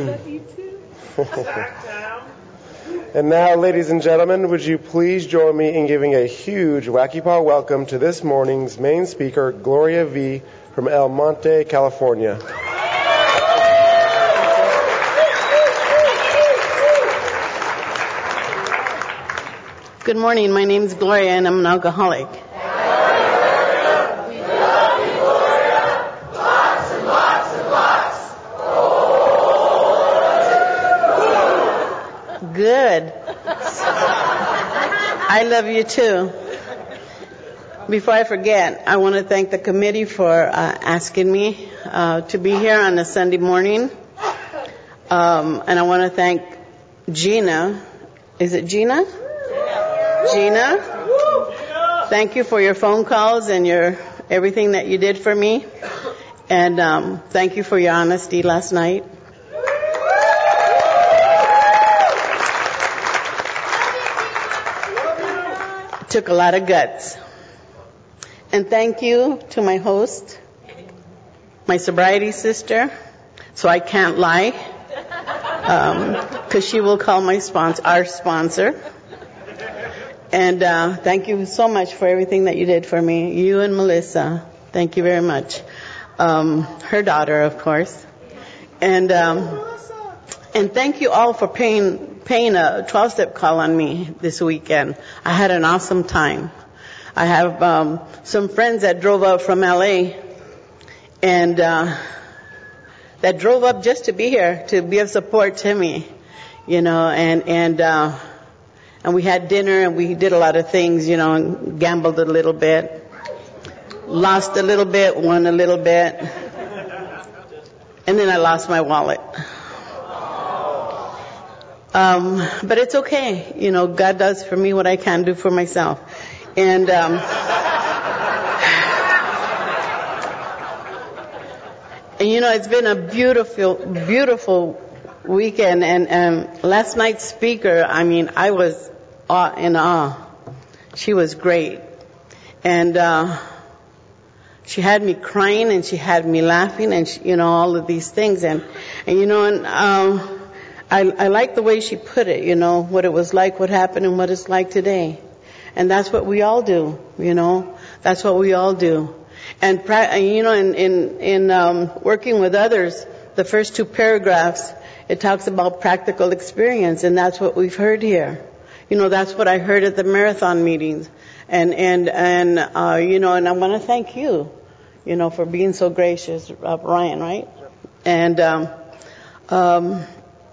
And now, ladies and gentlemen, would you please join me in giving a huge Wacky Paw welcome to this morning's main speaker, Gloria V. from El Monte, California. Good morning. My name is Gloria, and I'm an alcoholic. Good. I love you too. Before I forget, I want to thank the committee for uh, asking me uh, to be here on a Sunday morning. Um, and I want to thank Gina. Is it Gina? Gina, thank you for your phone calls and your everything that you did for me. And um, thank you for your honesty last night. It took a lot of guts. And thank you to my host, my sobriety sister, so I can't lie, because um, she will call my sponsor, our sponsor. And uh, thank you so much for everything that you did for me. You and Melissa, thank you very much. Um, her daughter, of course. And um, and thank you all for paying paying a twelve-step call on me this weekend. I had an awesome time. I have um, some friends that drove up from L A and uh, that drove up just to be here, to be of support to me, you know, and and uh, and we had dinner and we did a lot of things, you know, and gambled a little bit, lost a little bit, won a little bit, and then I lost my wallet. Um, but it's okay, you know, God does for me what I can't do for myself. And um, and you know, it's been a beautiful, beautiful weekend. And um, last night's speaker, I mean, I was awe in awe. She was great, and uh, she had me crying, and she had me laughing, and she, you know, all of these things. And and you know, and um, I I like the way she put it. You know, what it was like, what happened, and what it's like today. And that's what we all do, you know. That's what we all do. And, you know, in, in, in um, working with others, the first two paragraphs, it talks about practical experience, and that's what we've heard here. You know, that's what I heard at the marathon meetings. And, and, and uh, you know, and I want to thank you, you know, for being so gracious, uh, Ryan, right? And um, um,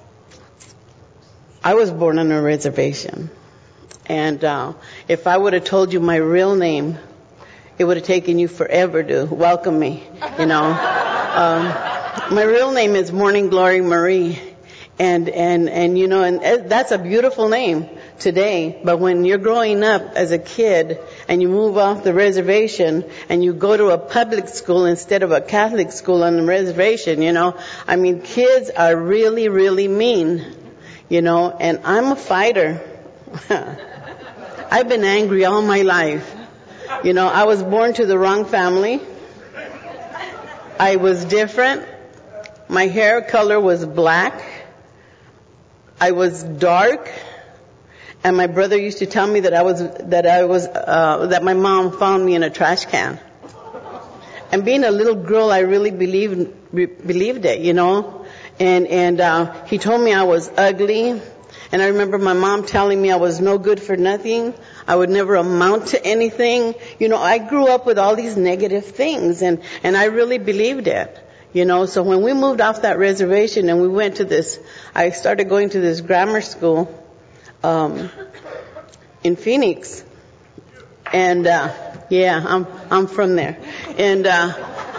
I was born on a reservation. And uh, if I would have told you my real name, it would have taken you forever to welcome me, you know. Um, my real name is Morning Glory Marie. And, and, and, you know, and that's a beautiful name today. But when you're growing up as a kid and you move off the reservation and you go to a public school instead of a Catholic school on the reservation, you know, I mean, kids are really, really mean, you know, and I'm a fighter. I've been angry all my life. You know, I was born to the wrong family. I was different. My hair color was black. I was dark. And my brother used to tell me that I was, that I was, uh, that my mom found me in a trash can. And being a little girl, I really believed, believed it, you know. And, and, uh, he told me I was ugly. And I remember my mom telling me I was no good for nothing. I would never amount to anything. You know, I grew up with all these negative things, and, and I really believed it. You know, so when we moved off that reservation and we went to this, I started going to this grammar school um, in Phoenix. And, uh, yeah, I'm, I'm from there. And, uh,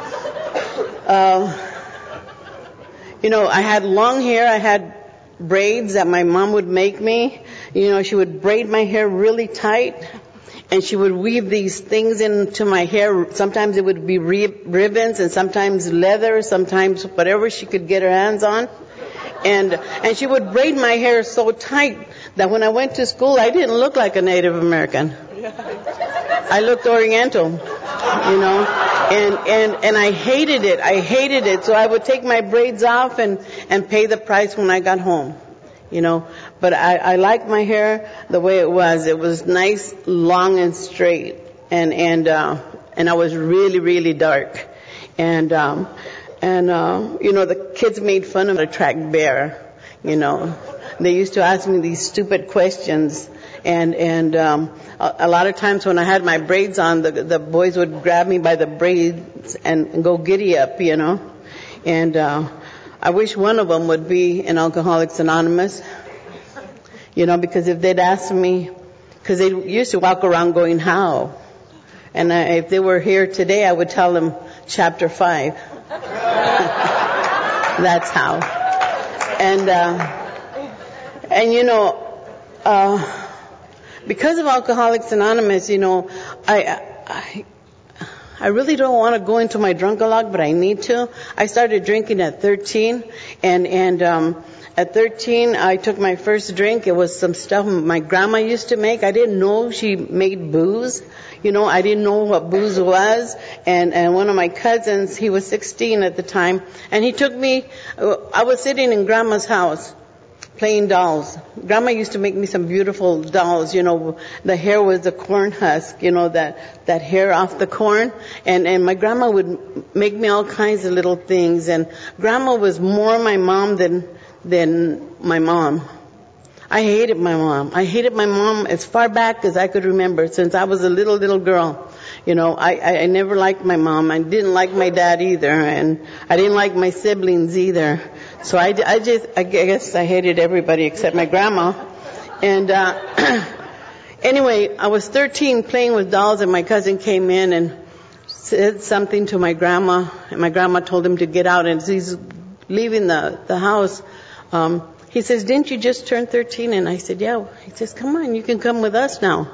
uh, you know, I had long hair. I had braids that my mom would make me. You know, she would braid my hair really tight, and she would weave these things into my hair. Sometimes it would be rib- ribbons, and sometimes leather, sometimes whatever she could get her hands on. And and she would braid my hair so tight that when I went to school, I didn't look like a Native American. I looked Oriental, you know, and, and, and I hated it. I hated it. So I would take my braids off and, and pay the price when I got home, you know. But I, I liked my hair the way it was. It was nice, long, and straight. And, and, uh, and I was really, really dark. And, um, and, uh, you know, the kids made fun of a track bear, you know. They used to ask me these stupid questions. And, and, um, a, a lot of times when I had my braids on, the, the boys would grab me by the braids and, and go giddy up, you know. And, uh, I wish one of them would be in Alcoholics Anonymous, you know, because if they'd ask me, because they used to walk around going, how? And I, if they were here today, I would tell them chapter five. That's how. And, uh, and you know, uh, because of Alcoholics Anonymous, you know, I, I, I really don't want to go into my drunk-a-log, but I need to. I started drinking at thirteen, and, and, um, at thirteen, I took my first drink. It was some stuff my grandma used to make. I didn't know she made booze. You know, I didn't know what booze was. And, and one of my cousins, he was sixteen at the time, and he took me, I was sitting in grandma's house playing dolls. Grandma used to make me some beautiful dolls. You know, the hair was the corn husk, you know, that, that hair off the corn. And, and my grandma would make me all kinds of little things. And grandma was more my mom than, than my mom. I hated my mom. I hated my mom as far back as I could remember, since I was a little, little girl. You know, I, I, I never liked my mom. I didn't like my dad either, and I didn't like my siblings either. So I, I just, I guess I hated everybody except my grandma. And, uh, anyway, I was thirteen playing with dolls, and my cousin came in and said something to my grandma, and my grandma told him to get out, and as he's leaving the, the house, um, he says, didn't you just turn thirteen? And I said, yeah. He says, come on, you can come with us now.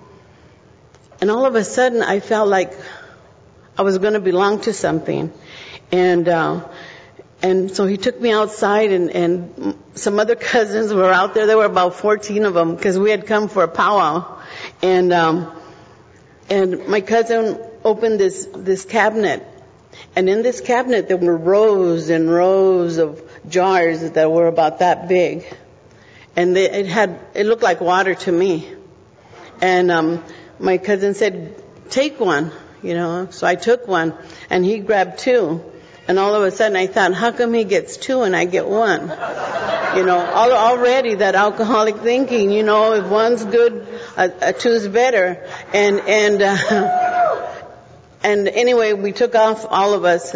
And all of a sudden, I felt like I was going to belong to something. And, uh, and so he took me outside, and, and some other cousins were out there. There were about fourteen of them, because we had come for a powwow. And, um, and my cousin opened this, this cabinet. And in this cabinet, there were rows and rows of jars that were about that big. And they, it had, it looked like water to me. And, um, my cousin said, take one, you know. So I took one, and he grabbed two. And all of a sudden I thought, how come he gets two and I get one? You know, all, already that alcoholic thinking, you know, if one's good, a, a two's better. And, and, uh, and anyway, we took off, all of us,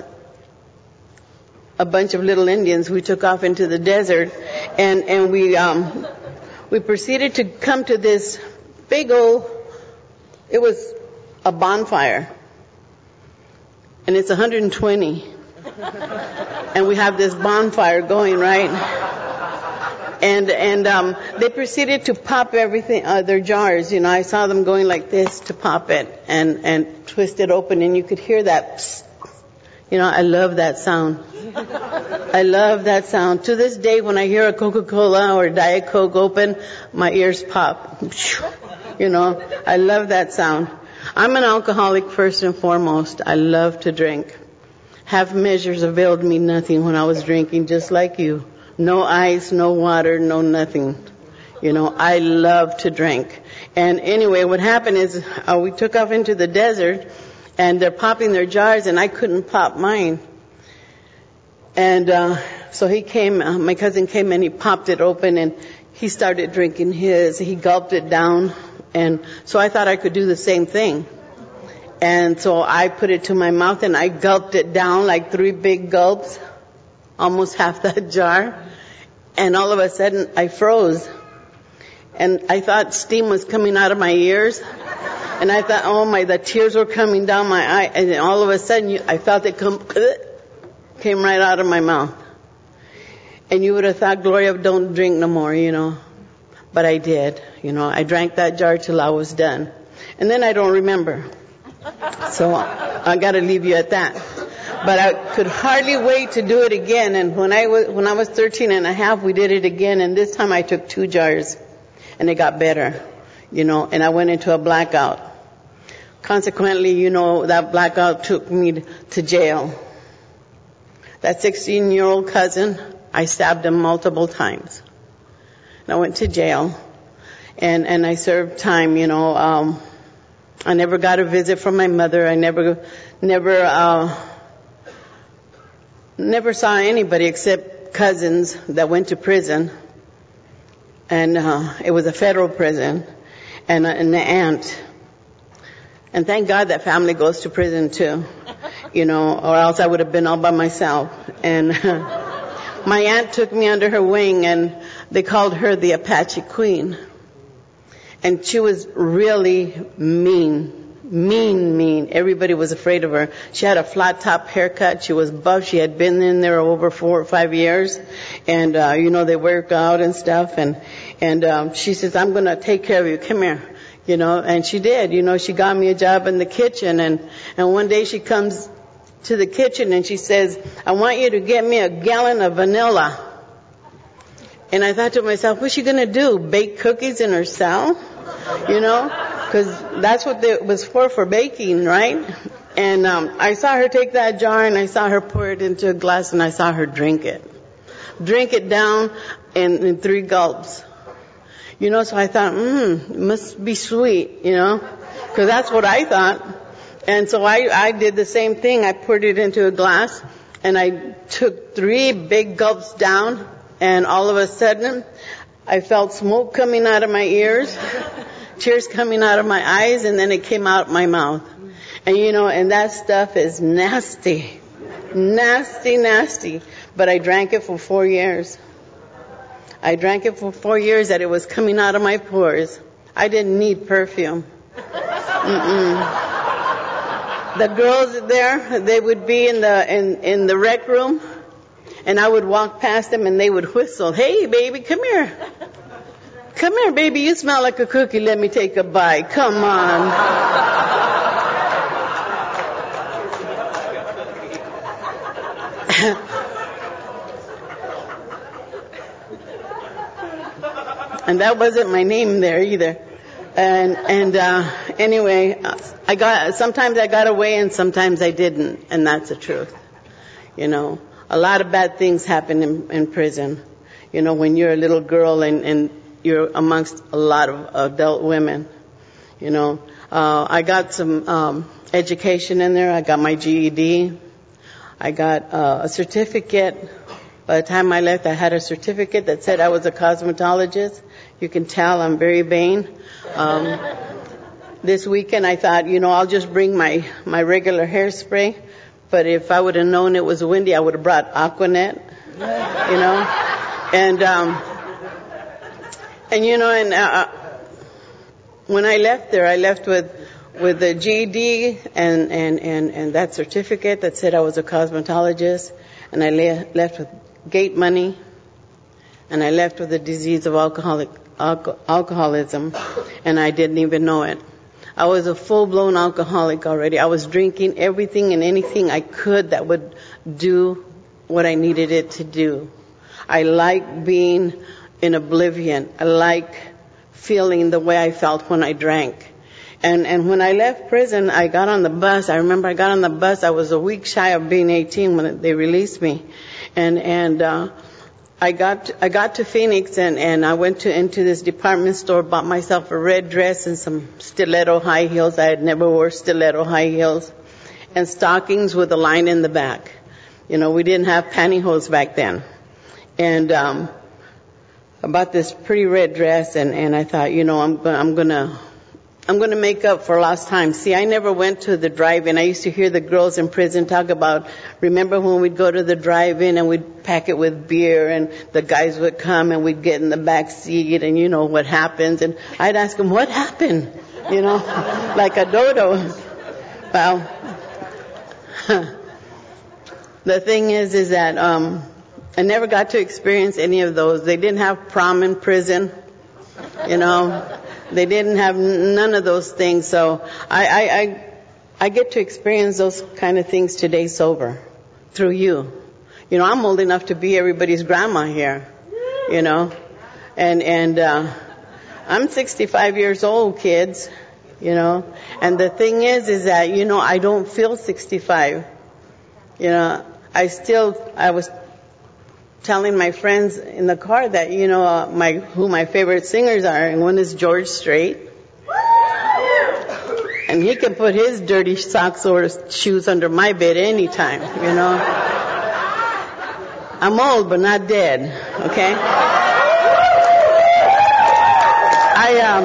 a bunch of little Indians. We took off into the desert, and, and we, um, we proceeded to come to this big old, it was a bonfire. And it's one hundred twenty. And we have this bonfire going, right? And, and, um, they proceeded to pop everything, uh, their jars. You know, I saw them going like this to pop it and, and twist it open, and you could hear that psst. You know, I love that sound. I love that sound. To this day, when I hear a Coca-Cola or Diet Coke open, my ears pop. You know, I love that sound. I'm an alcoholic first and foremost. I love to drink. Half measures availed me nothing when I was drinking, just like you. No ice, no water, no nothing. You know, I love to drink. And anyway, what happened is uh, we took off into the desert, and they're popping their jars, and I couldn't pop mine. And uh, so he came, uh, my cousin came, and he popped it open, and he started drinking his. He gulped it down, and so I thought I could do the same thing. And so I put it to my mouth, and I gulped it down like three big gulps, almost half that jar. And all of a sudden, I froze. And I thought steam was coming out of my ears. And I thought, oh my, the tears were coming down my eye. And then all of a sudden, you, I felt it come, came right out of my mouth. And you would have thought, Gloria, don't drink no more, you know. But I did, you know. I drank that jar till I was done. And then I don't remember. So I got to leave you at that. But I could hardly wait to do it again. And when I was, when I was thirteen and a half, we did it again. And this time I took two jars. And it got better, you know. And I went into a blackout. Consequently, you know, that blackout took me to jail. That sixteen-year-old cousin, I stabbed him multiple times. And I went to jail. And, and I served time, you know. Um, I never got a visit from my mother. I never, never, uh, never saw anybody except cousins that went to prison. And, uh, it was a federal prison. And, uh, and the aunt. And thank God that family goes to prison too. You know, or else I would have been all by myself. And uh, my aunt took me under her wing, and they called her the Apache Queen. And she was really mean, mean, mean. Everybody was afraid of her. She had a flat top haircut. She was buff. She had been in there over four or five years. And, uh, you know, they work out and stuff. And, And um, she says, I'm going to take care of you. Come here. You know, and she did. You know, she got me a job in the kitchen. And, and one day she comes to the kitchen and she says, I want you to get me a gallon of vanilla. And I thought to myself, what's she going to do? Bake cookies in her cell? You know, because that's what it was for, for baking, right? And um, I saw her take that jar and I saw her pour it into a glass and I saw her drink it. Drink it down in, in three gulps. You know, so I thought, mmm, it must be sweet, you know, because that's what I thought. And so I, I did the same thing. I poured it into a glass and I took three big gulps down, and all of a sudden I felt smoke coming out of my ears, tears coming out of my eyes, and then it came out my mouth. And you know, and that stuff is nasty, nasty, nasty. But I drank it for four years. I drank it for four years that it was coming out of my pores. I didn't need perfume. Mm-mm. The girls there, they would be in the in, in the rec room, and I would walk past them and they would whistle, hey baby, come here. Come here, baby, you smell like a cookie, let me take a bite. Come on. And that wasn't my name there either. And and uh, anyway, I got sometimes I got away and sometimes I didn't, and that's the truth. You know, a lot of bad things happen in, in prison. You know, when you're a little girl and, and you're amongst a lot of adult women. You know, uh, I got some um, education in there. I got my G E D. I got uh, a certificate. By the time I left, I had a certificate that said I was a cosmetologist. You can tell I'm very vain. Um, this weekend I thought, you know, I'll just bring my, my regular hairspray. But if I would have known it was windy, I would have brought Aquanet, you know. And, um, and you know, and uh, when I left there, I left with, with the G E D and, and, and, and that certificate that said I was a cosmetologist. And I le- left with gate money. And I left with the disease of alcoholic, alco- alcoholism. And I didn't even know it. I was a full-blown alcoholic already. I was drinking everything and anything I could that would do what I needed it to do. I like being in oblivion. I like feeling the way I felt when I drank. And and when I left prison, I got on the bus. I remember I got on the bus. I was a week shy of being eighteen when they released me. And and uh, I got I got to Phoenix and, and I went to into this department store, bought myself a red dress and some stiletto high heels. I had never wore stiletto high heels, and stockings with a line in the back. You know, we didn't have pantyhose back then. And um, I bought this pretty red dress, and, and I thought, you know, I'm gonna I'm gonna I'm going to make up for lost time. See, I never went to the drive-in. I used to hear the girls in prison talk about, remember when we'd go to the drive-in and we'd pack it with beer and the guys would come and we'd get in the back seat and you know what happens. And I'd ask them, what happened? You know, like a dodo. Well, the thing is, is that um, I never got to experience any of those. They didn't have prom in prison, you know. They didn't have none of those things, so I, I, I, I get to experience those kind of things today sober, through you. You know, I'm old enough to be everybody's grandma here, you know, and and uh, I'm sixty-five years old, kids, you know, and the thing is, is that you know I don't feel sixty-five, you know, I still I was. telling my friends in the car that, you know, uh, my who my favorite singers are, and one is George Strait. And he can put his dirty socks or shoes under my bed anytime, you know. I'm old, but not dead, okay? I, um,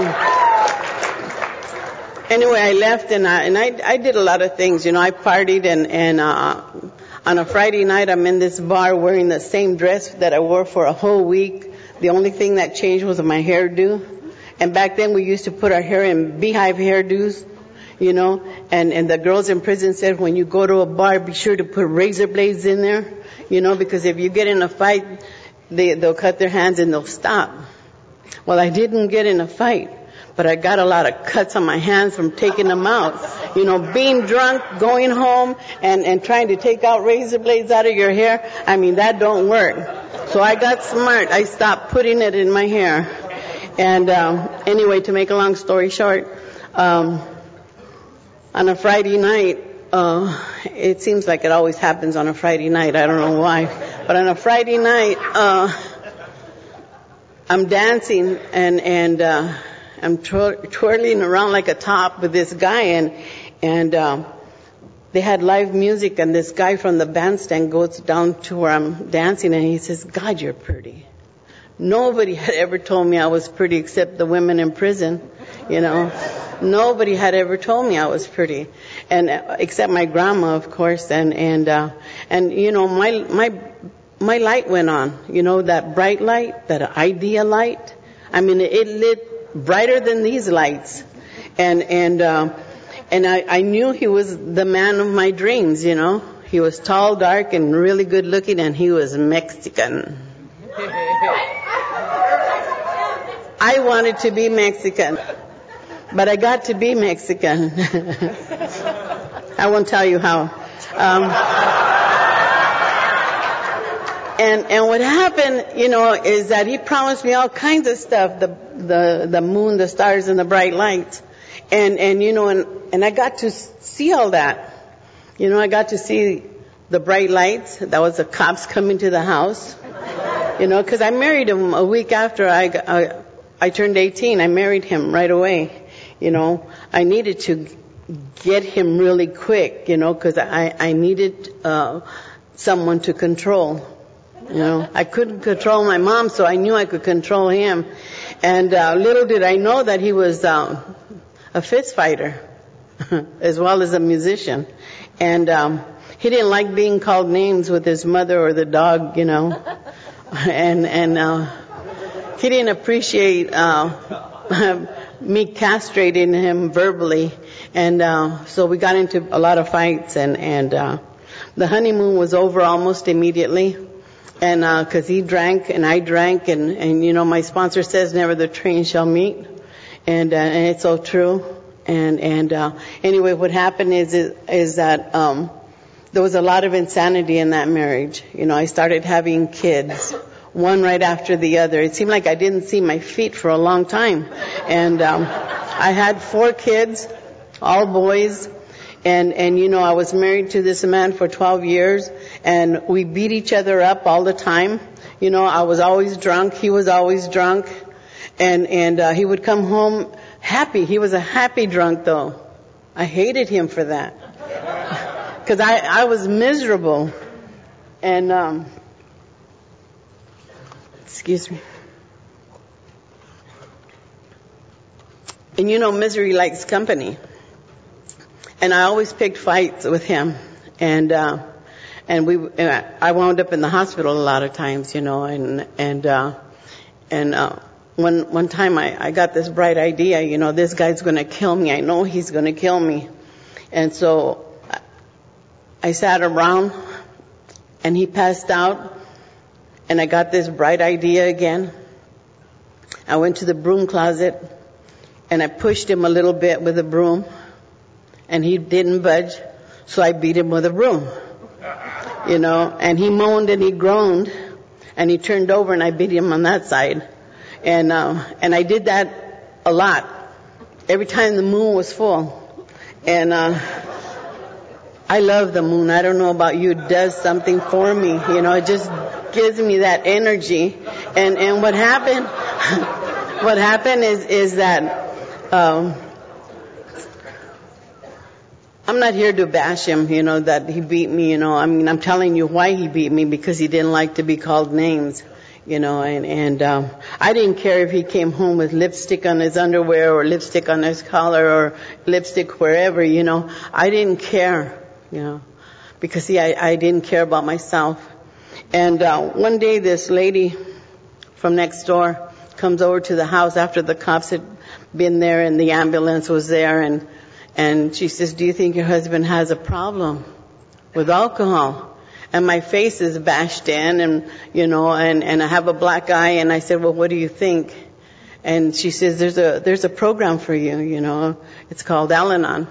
anyway, I left and I, and I, I did a lot of things, you know, I partied and, and, uh, on a Friday night, I'm in this bar wearing the same dress that I wore for a whole week. The only thing that changed was my hairdo. And back then, we used to put our hair in beehive hairdos, you know. And, and the girls in prison said, when you go to a bar, be sure to put razor blades in there, you know, because if you get in a fight, they, they'll cut their hands and they'll stop. Well, I didn't get in a fight, but I got a lot of cuts on my hands from taking them out. You know, being drunk, going home, and, and trying to take out razor blades out of your hair, I mean, that don't work. So I got smart. I stopped putting it in my hair. And um, anyway, to make a long story short, um, on a Friday night, uh, it seems like it always happens on a Friday night. I don't know why. But on a Friday night, uh, I'm dancing and, and uh, I'm twir- twirling around like a top with this guy, and, and um, they had live music, and this guy from the bandstand goes down to where I'm dancing, and he says, God, you're pretty. Nobody had ever told me I was pretty except the women in prison, you know. Nobody had ever told me I was pretty, and uh, except my grandma, of course, and and uh, and you know, my my my light went on, you know, that bright light, that idea light. I mean, it lit brighter than these lights, and and uh, and I, I knew he was the man of my dreams, you know. He was tall, dark, and really good looking, and he was Mexican. I wanted to be Mexican, but I got to be Mexican. I won't tell you how. Um, and and what happened, you know, is that he promised me all kinds of stuff, the the the moon, the stars, and the bright lights, and and you know, and and I got to see all that. You know, I got to see the bright lights. That was the cops coming to the house. You know, because I married him a week after I, I I turned eighteen. I married him right away. You know, I needed to get him really quick, you know, because I, I needed uh, someone to control. You know, I couldn't control my mom, so I knew I could control him. And uh, little did I know that he was uh, a fist fighter as well as a musician. And um, he didn't like being called names with his mother or the dog, you know. And and uh, he didn't appreciate uh, me castrating him verbally, and uh, so we got into a lot of fights, and and uh, the honeymoon was over almost immediately, and because uh, he drank and I drank, and and you know, my sponsor says never the twain shall meet, and uh, and it's so true, and and uh, anyway, what happened is is, is that. Um, There was a lot of insanity in that marriage. You know, I started having kids, one right after the other. It seemed like I didn't see my feet for a long time. And um, I had four kids, all boys. And, and, you know, I was married to this man for twelve years, and we beat each other up all the time. You know, I was always drunk. He was always drunk. And, and uh, he would come home happy. He was a happy drunk, though. I hated him for that. Because I, I was miserable. And, um, excuse me. And you know, misery likes company. And I always picked fights with him. And, uh, and we, and I wound up in the hospital a lot of times, you know, and, and, uh, and, uh, one, one time I, I got this bright idea, you know, this guy's gonna kill me. I know he's gonna kill me. And so, I sat around, and he passed out, and I got this bright idea again. I went to the broom closet, and I pushed him a little bit with a broom, and he didn't budge, so I beat him with a broom. You know, and he moaned and he groaned, and he turned over, and I beat him on that side. And, uh, and I did that a lot, every time the moon was full. And, uh, I love the moon. I don't know about you. It does something for me. You know, it just gives me that energy. And and what happened, what happened is is that um, I'm not here to bash him. You know, that he beat me. You know, I mean, I'm telling you why he beat me, because he didn't like to be called names. You know, and and um, I didn't care if he came home with lipstick on his underwear or lipstick on his collar or lipstick wherever. You know, I didn't care. You know, because see, I, I didn't care about myself. And uh, one day this lady from next door comes over to the house after the cops had been there and the ambulance was there, and and she says, do you think your husband has a problem with alcohol? And my face is bashed in, and, you know, and, and I have a black eye, and I said, well, what do you think? And she says, there's a, there's a program for you, you know. It's called Al-Anon.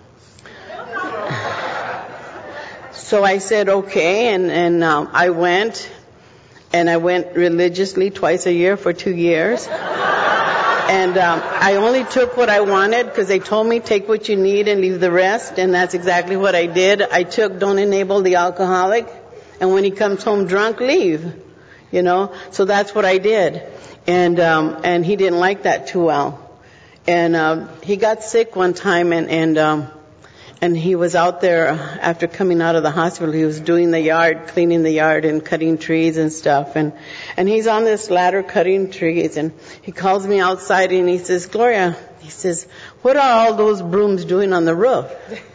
So I said, okay, and, and um, I went, and I went religiously twice a year for two years. And um, I only took what I wanted because they told me take what you need and leave the rest, and that's exactly what I did. I took don't enable the alcoholic, and when he comes home drunk, leave, you know. So that's what I did, and um, and he didn't like that too well, and um, he got sick one time, and and um, and he was out there after coming out of the hospital. He was doing the yard, cleaning the yard and cutting trees and stuff. And, and he's on this ladder cutting trees, and he calls me outside and he says, Gloria, he says, what are all those brooms doing on the roof?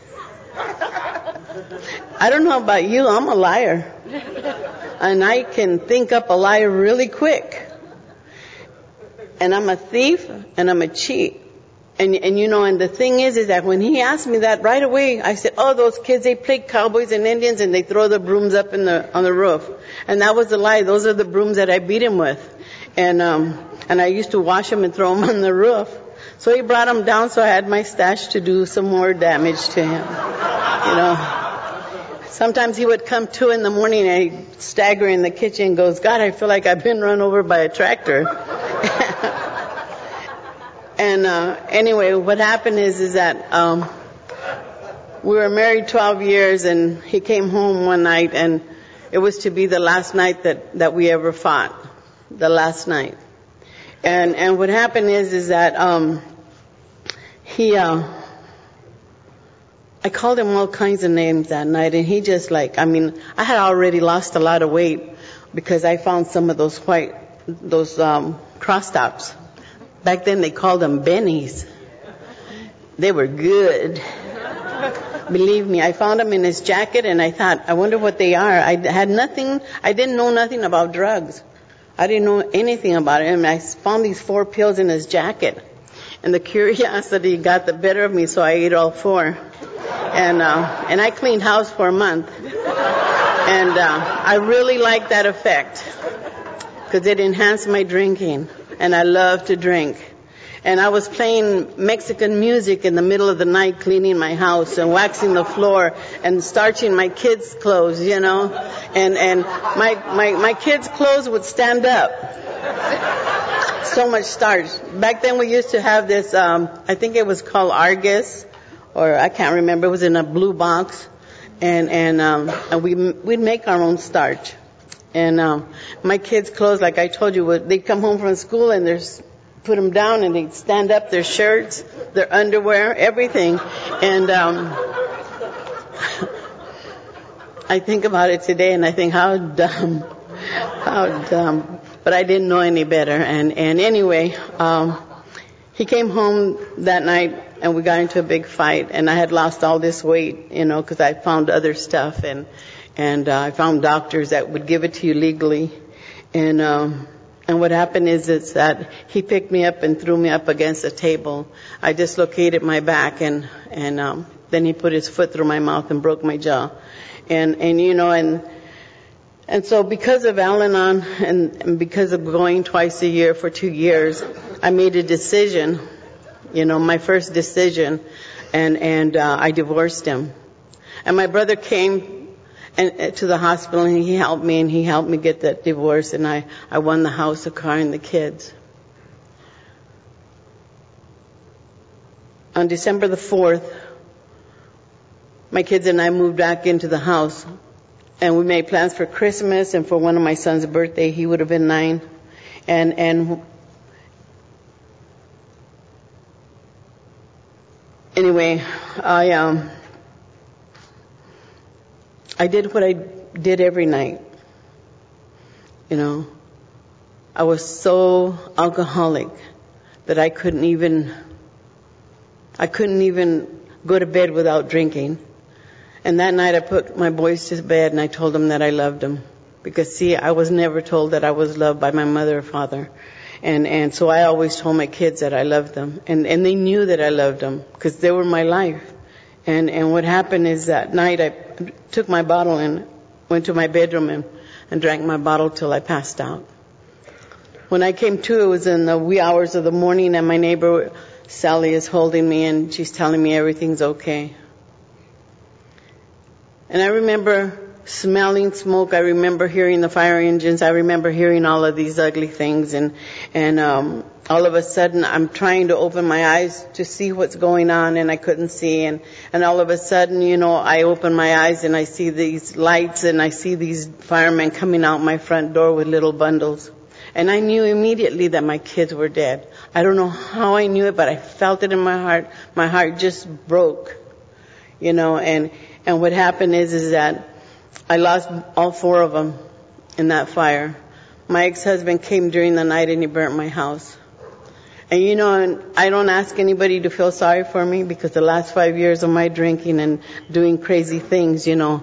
I don't know about you, I'm a liar. And I can think up a lie really quick. And I'm a thief and I'm a cheat. And, and you know, and the thing is, is that when he asked me that right away, I said, oh, those kids, they play cowboys and Indians and they throw the brooms up in the, on the roof. And that was the lie. Those are the brooms that I beat him with. And, um, and I used to wash them and throw them on the roof. So he brought them down, so I had my stash to do some more damage to him. You know. Sometimes he would come two in the morning and he'd stagger in the kitchen and goes, God, I feel like I've been run over by a tractor. And uh, anyway, what happened is is that um, we were married twelve years, and he came home one night, and it was to be the last night that, that we ever fought, the last night. And and what happened is is that um, he, uh, I called him all kinds of names that night, and he just like, I mean, I had already lost a lot of weight because I found some of those white, those um, cross tops. Back then they called them bennies. They were good. Believe me, I found them in his jacket and I thought, I wonder what they are. I had nothing, I didn't know nothing about drugs. I didn't know anything about it. And I found these four pills in his jacket. And the curiosity got the better of me, so I ate all four. And, uh, and I cleaned house for a month. And, uh, I really liked that effect because it enhanced my drinking. And I love to drink. And I was playing Mexican music in the middle of the night, cleaning my house and waxing the floor and starching my kids' clothes, you know. And and my my my kids' clothes would stand up. So much starch. Back then we used to have this, um, I think it was called Argus, or I can't remember. It was in a blue box, and and um, and we we'd make our own starch. And um, my kids' clothes, like I told you, would, they'd come home from school and they'd put them down and they'd stand up, their shirts, their underwear, everything. And um, I think about it today and I think, how dumb, how dumb. But I didn't know any better. And, and anyway, um, he came home that night and we got into a big fight. And I had lost all this weight, you know, because I found other stuff. And And uh, I found doctors that would give it to you legally. And um, and what happened is is that he picked me up and threw me up against a table. I dislocated my back, and and um, then he put his foot through my mouth and broke my jaw. And and you know and and so because of Al-Anon and, and because of going twice a year for two years, I made a decision. You know, my first decision, and and uh, I divorced him. And my brother came and to the hospital, and he helped me, and he helped me get that divorce, and I, I won the house, the car, and the kids. On December the fourth, my kids and I moved back into the house, and we made plans for Christmas and for one of my son's birthday. He would have been nine. And, and anyway, I, um, I did what I did every night. You know, I was so alcoholic that I couldn't even, I couldn't even go to bed without drinking. And that night I put my boys to bed and I told them that I loved them. Because see, I was never told that I was loved by my mother or father. And, and so I always told my kids that I loved them. And, and they knew that I loved them because they were my life. And, and what happened is that night I took my bottle and went to my bedroom and, and drank my bottle till I passed out. When I came to, it was in the wee hours of the morning, and my neighbor, Sally, is holding me, and she's telling me everything's okay. And I remember smelling smoke. I remember hearing the fire engines. I remember hearing all of these ugly things. And, and um, all of a sudden, I'm trying to open my eyes to see what's going on, and I couldn't see. And, and all of a sudden, you know, I open my eyes, and I see these lights, and I see these firemen coming out my front door with little bundles. And I knew immediately that my kids were dead. I don't know how I knew it, but I felt it in my heart. My heart just broke, you know. And and what happened is is that I lost all four of them in that fire. My ex-husband came during the night and he burnt my house. And you know, and I don't ask anybody to feel sorry for me, because the last five years of my drinking and doing crazy things, you know,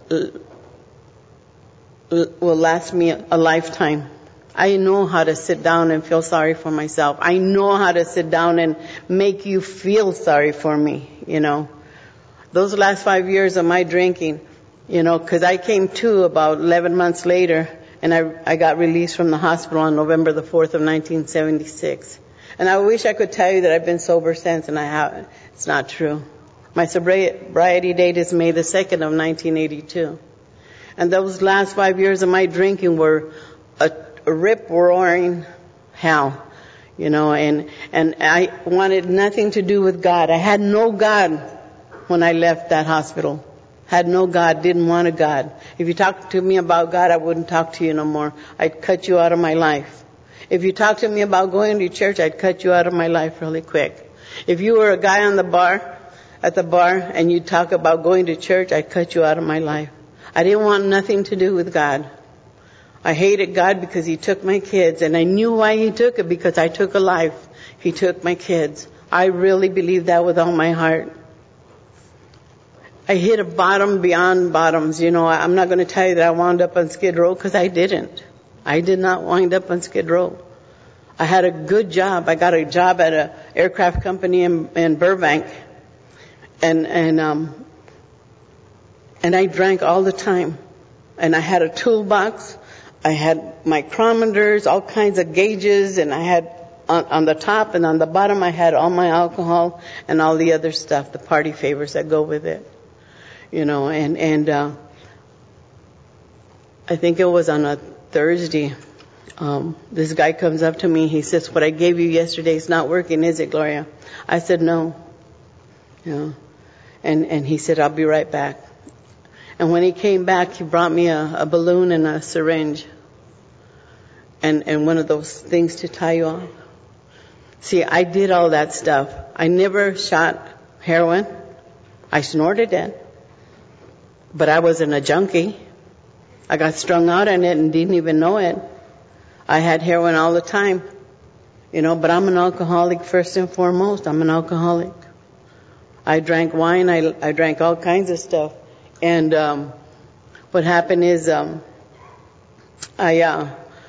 will last me a lifetime. I know how to sit down and feel sorry for myself. I know how to sit down and make you feel sorry for me, you know. Those last five years of my drinking, you know, because I came to about eleven months later, and I, I got released from the hospital on November the fourth of nineteen seventy-six. And I wish I could tell you that I've been sober since, and I haven't. It's not true. My sobriety date is May the second of nineteen eighty-two. And those last five years of my drinking were a a rip-roaring hell, you know, and, and I wanted nothing to do with God. I had no God when I left that hospital. Had no God, didn't want a God. If you talked to me about God, I wouldn't talk to you no more. I'd cut you out of my life. If you talked to me about going to church, I'd cut you out of my life really quick. If you were a guy on the bar, at the bar, and you talk about going to church, I'd cut you out of my life. I didn't want nothing to do with God. I hated God because He took my kids, and I knew why He took it, because I took a life. He took my kids. I really believe that with all my heart. I hit a bottom beyond bottoms. You know, I'm not going to tell you that I wound up on Skid Row, because I didn't. I did not wind up on Skid Row. I had a good job. I got a job at an aircraft company in, in Burbank, and and um and I drank all the time. And I had a toolbox. I had micrometers, all kinds of gauges, and I had on, on the top and on the bottom I had all my alcohol and all the other stuff, the party favors that go with it. You know, and, and uh, I think it was on a Thursday, um, this guy comes up to me, he says, "What I gave you yesterday is not working, is it, Gloria?" I said, "No." You know, and, and he said, "I'll be right back." And when he came back, he brought me a, a balloon and a syringe. And, and one of those things to tie you off. See, I did all that stuff. I never shot heroin. I snorted it. But I wasn't a junkie. I got strung out on it and didn't even know it. I had heroin all the time. You know, but I'm an alcoholic first and foremost. I'm an alcoholic. I drank wine. I, I drank all kinds of stuff. And um, what happened is um, I uh,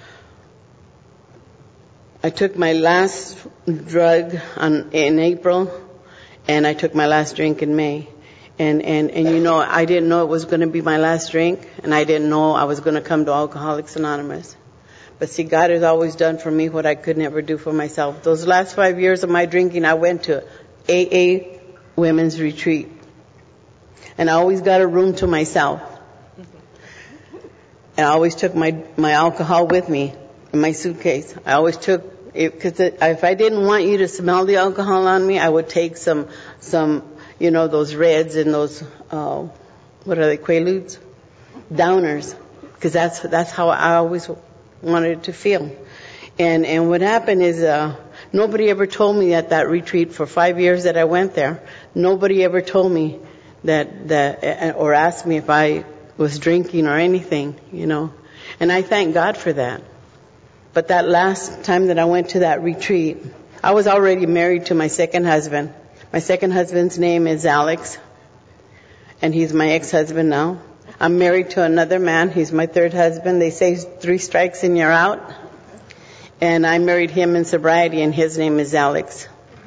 I took my last drug on, in April, and I took my last drink in May. And, and, and you know, I didn't know it was going to be my last drink, and I didn't know I was going to come to Alcoholics Anonymous. But see, God has always done for me what I could never do for myself. Those last five years of my drinking, I went to A A Women's Retreat. And I always got a room to myself. And I always took my, my alcohol with me in my suitcase. I always took, because if I didn't want you to smell the alcohol on me, I would take some, some, you know, those Reds and those, uh, what are they, Quaaludes? Downers. Because that's, that's how I always wanted it to feel. And, and what happened is, uh, nobody ever told me at that retreat for five years that I went there, nobody ever told me that, that, or asked me if I was drinking or anything, you know. And I thank God for that. But that last time that I went to that retreat, I was already married to my second husband. My second husband's name is Alex, and he's my ex-husband now. I'm married to another man. He's my third husband. They say three strikes and you're out. And I married him in sobriety, and his name is Alex.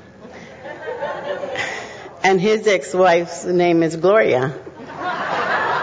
And his ex-wife's name is Gloria.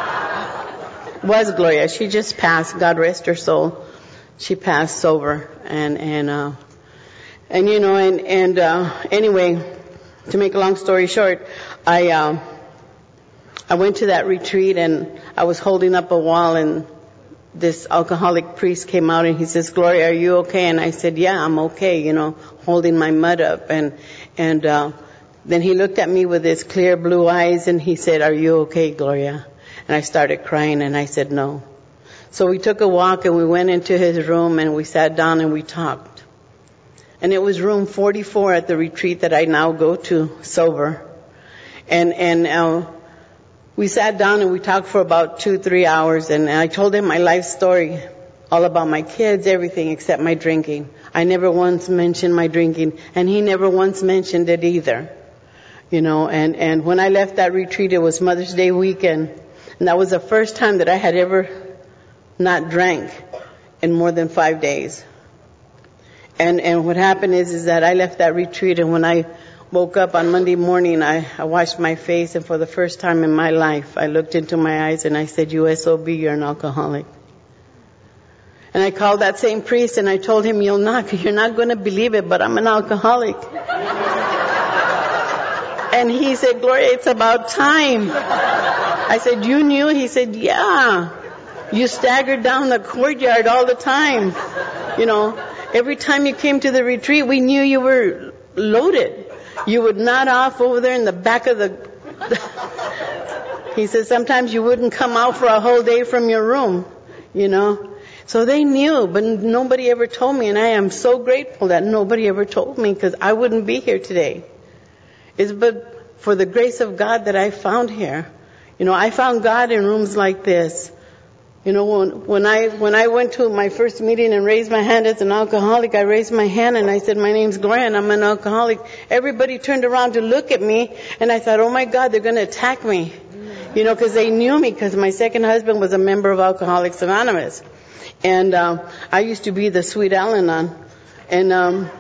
Was Gloria. She just passed. God rest her soul. She passed sober. And, and, uh, and you know, and, and, uh, anyway, to make a long story short, I, um, I went to that retreat and I was holding up a wall and this alcoholic priest came out and he says, Gloria, are you okay? And I said, yeah, I'm okay, you know, holding my mud up. And, and, uh, then he looked at me with his clear blue eyes and he said, are you okay, Gloria? And I started crying and I said, no. So we took a walk and we went into his room and we sat down and we talked. And it was room forty-four at the retreat that I now go to sober. And, and, uh, we sat down and we talked for about two, three hours and I told him my life story, all about my kids, everything except my drinking. I never once mentioned my drinking and he never once mentioned it either. You know, and, and when I left that retreat, it was Mother's Day weekend. And that was the first time that I had ever not drank in more than five days. And, and what happened is, is that I left that retreat and when I woke up on Monday morning, I, I washed my face and for the first time in my life, I looked into my eyes and I said, U S O B, you're an alcoholic. And I called that same priest and I told him, you'll not, you're not going to believe it, but I'm an alcoholic. And he said, Gloria, it's about time. I said, you knew? He said, yeah. You staggered down the courtyard all the time. You know, every time you came to the retreat, we knew you were loaded. You would nod off over there in the back of the... He said, sometimes you wouldn't come out for a whole day from your room, you know. So they knew, but nobody ever told me, and I am so grateful that nobody ever told me because I wouldn't be here today. It's but for the grace of God that I found here. You know, I found God in rooms like this. You know, when, when I when I went to my first meeting and raised my hand as an alcoholic, I raised my hand and I said, my name's Gloria and I'm an alcoholic. Everybody turned around to look at me and I thought, oh my God, they're going to attack me. You know, because they knew me because my second husband was a member of Alcoholics Anonymous. And um, I used to be the sweet Al-Anon. And um,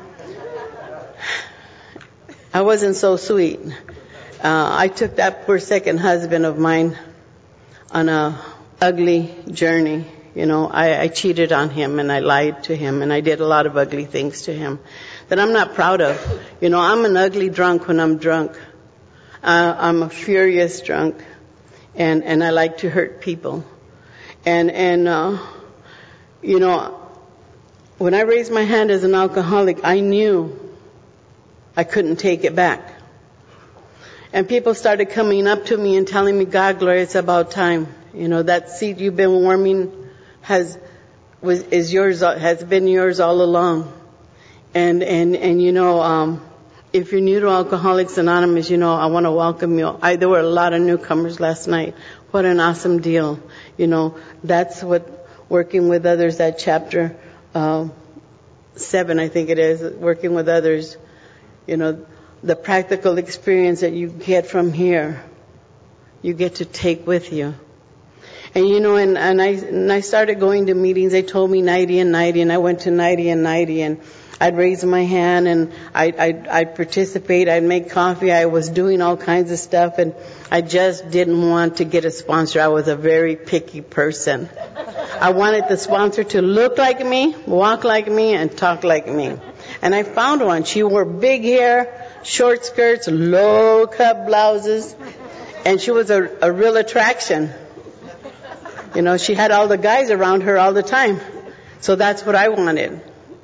I wasn't so sweet. Uh, I took that poor second husband of mine on a ugly journey. You know, I, I cheated on him and I lied to him and I did a lot of ugly things to him that I'm not proud of. You know, I'm an ugly drunk when I'm drunk. Uh, I'm a furious drunk and, and I like to hurt people. And, and, uh, you know, when I raised my hand as an alcoholic, I knew I couldn't take it back. And people started coming up to me and telling me, God, Gloria, it's about time. You know, that seed you've been warming has, was, is yours, has been yours all along. And, and, and, you know, um, if you're new to Alcoholics Anonymous, you know, I want to welcome you. I, there were a lot of newcomers last night. What an awesome deal. You know, that's what working with others, that chapter, uh, seven, I think it is, working with others, you know, the practical experience that you get from here, you get to take with you. And you know, and, and I and I started going to meetings. They told me ninety and ninety, and I went to ninety and ninety, and I'd raise my hand, and I'd, I'd, I'd participate. I'd make coffee. I was doing all kinds of stuff, and I just didn't want to get a sponsor. I was a very picky person. I wanted the sponsor to look like me, walk like me, and talk like me. And I found one. She wore big hair, short skirts, low cut blouses, and she was a, a real attraction. You know, she had all the guys around her all the time. So that's what I wanted.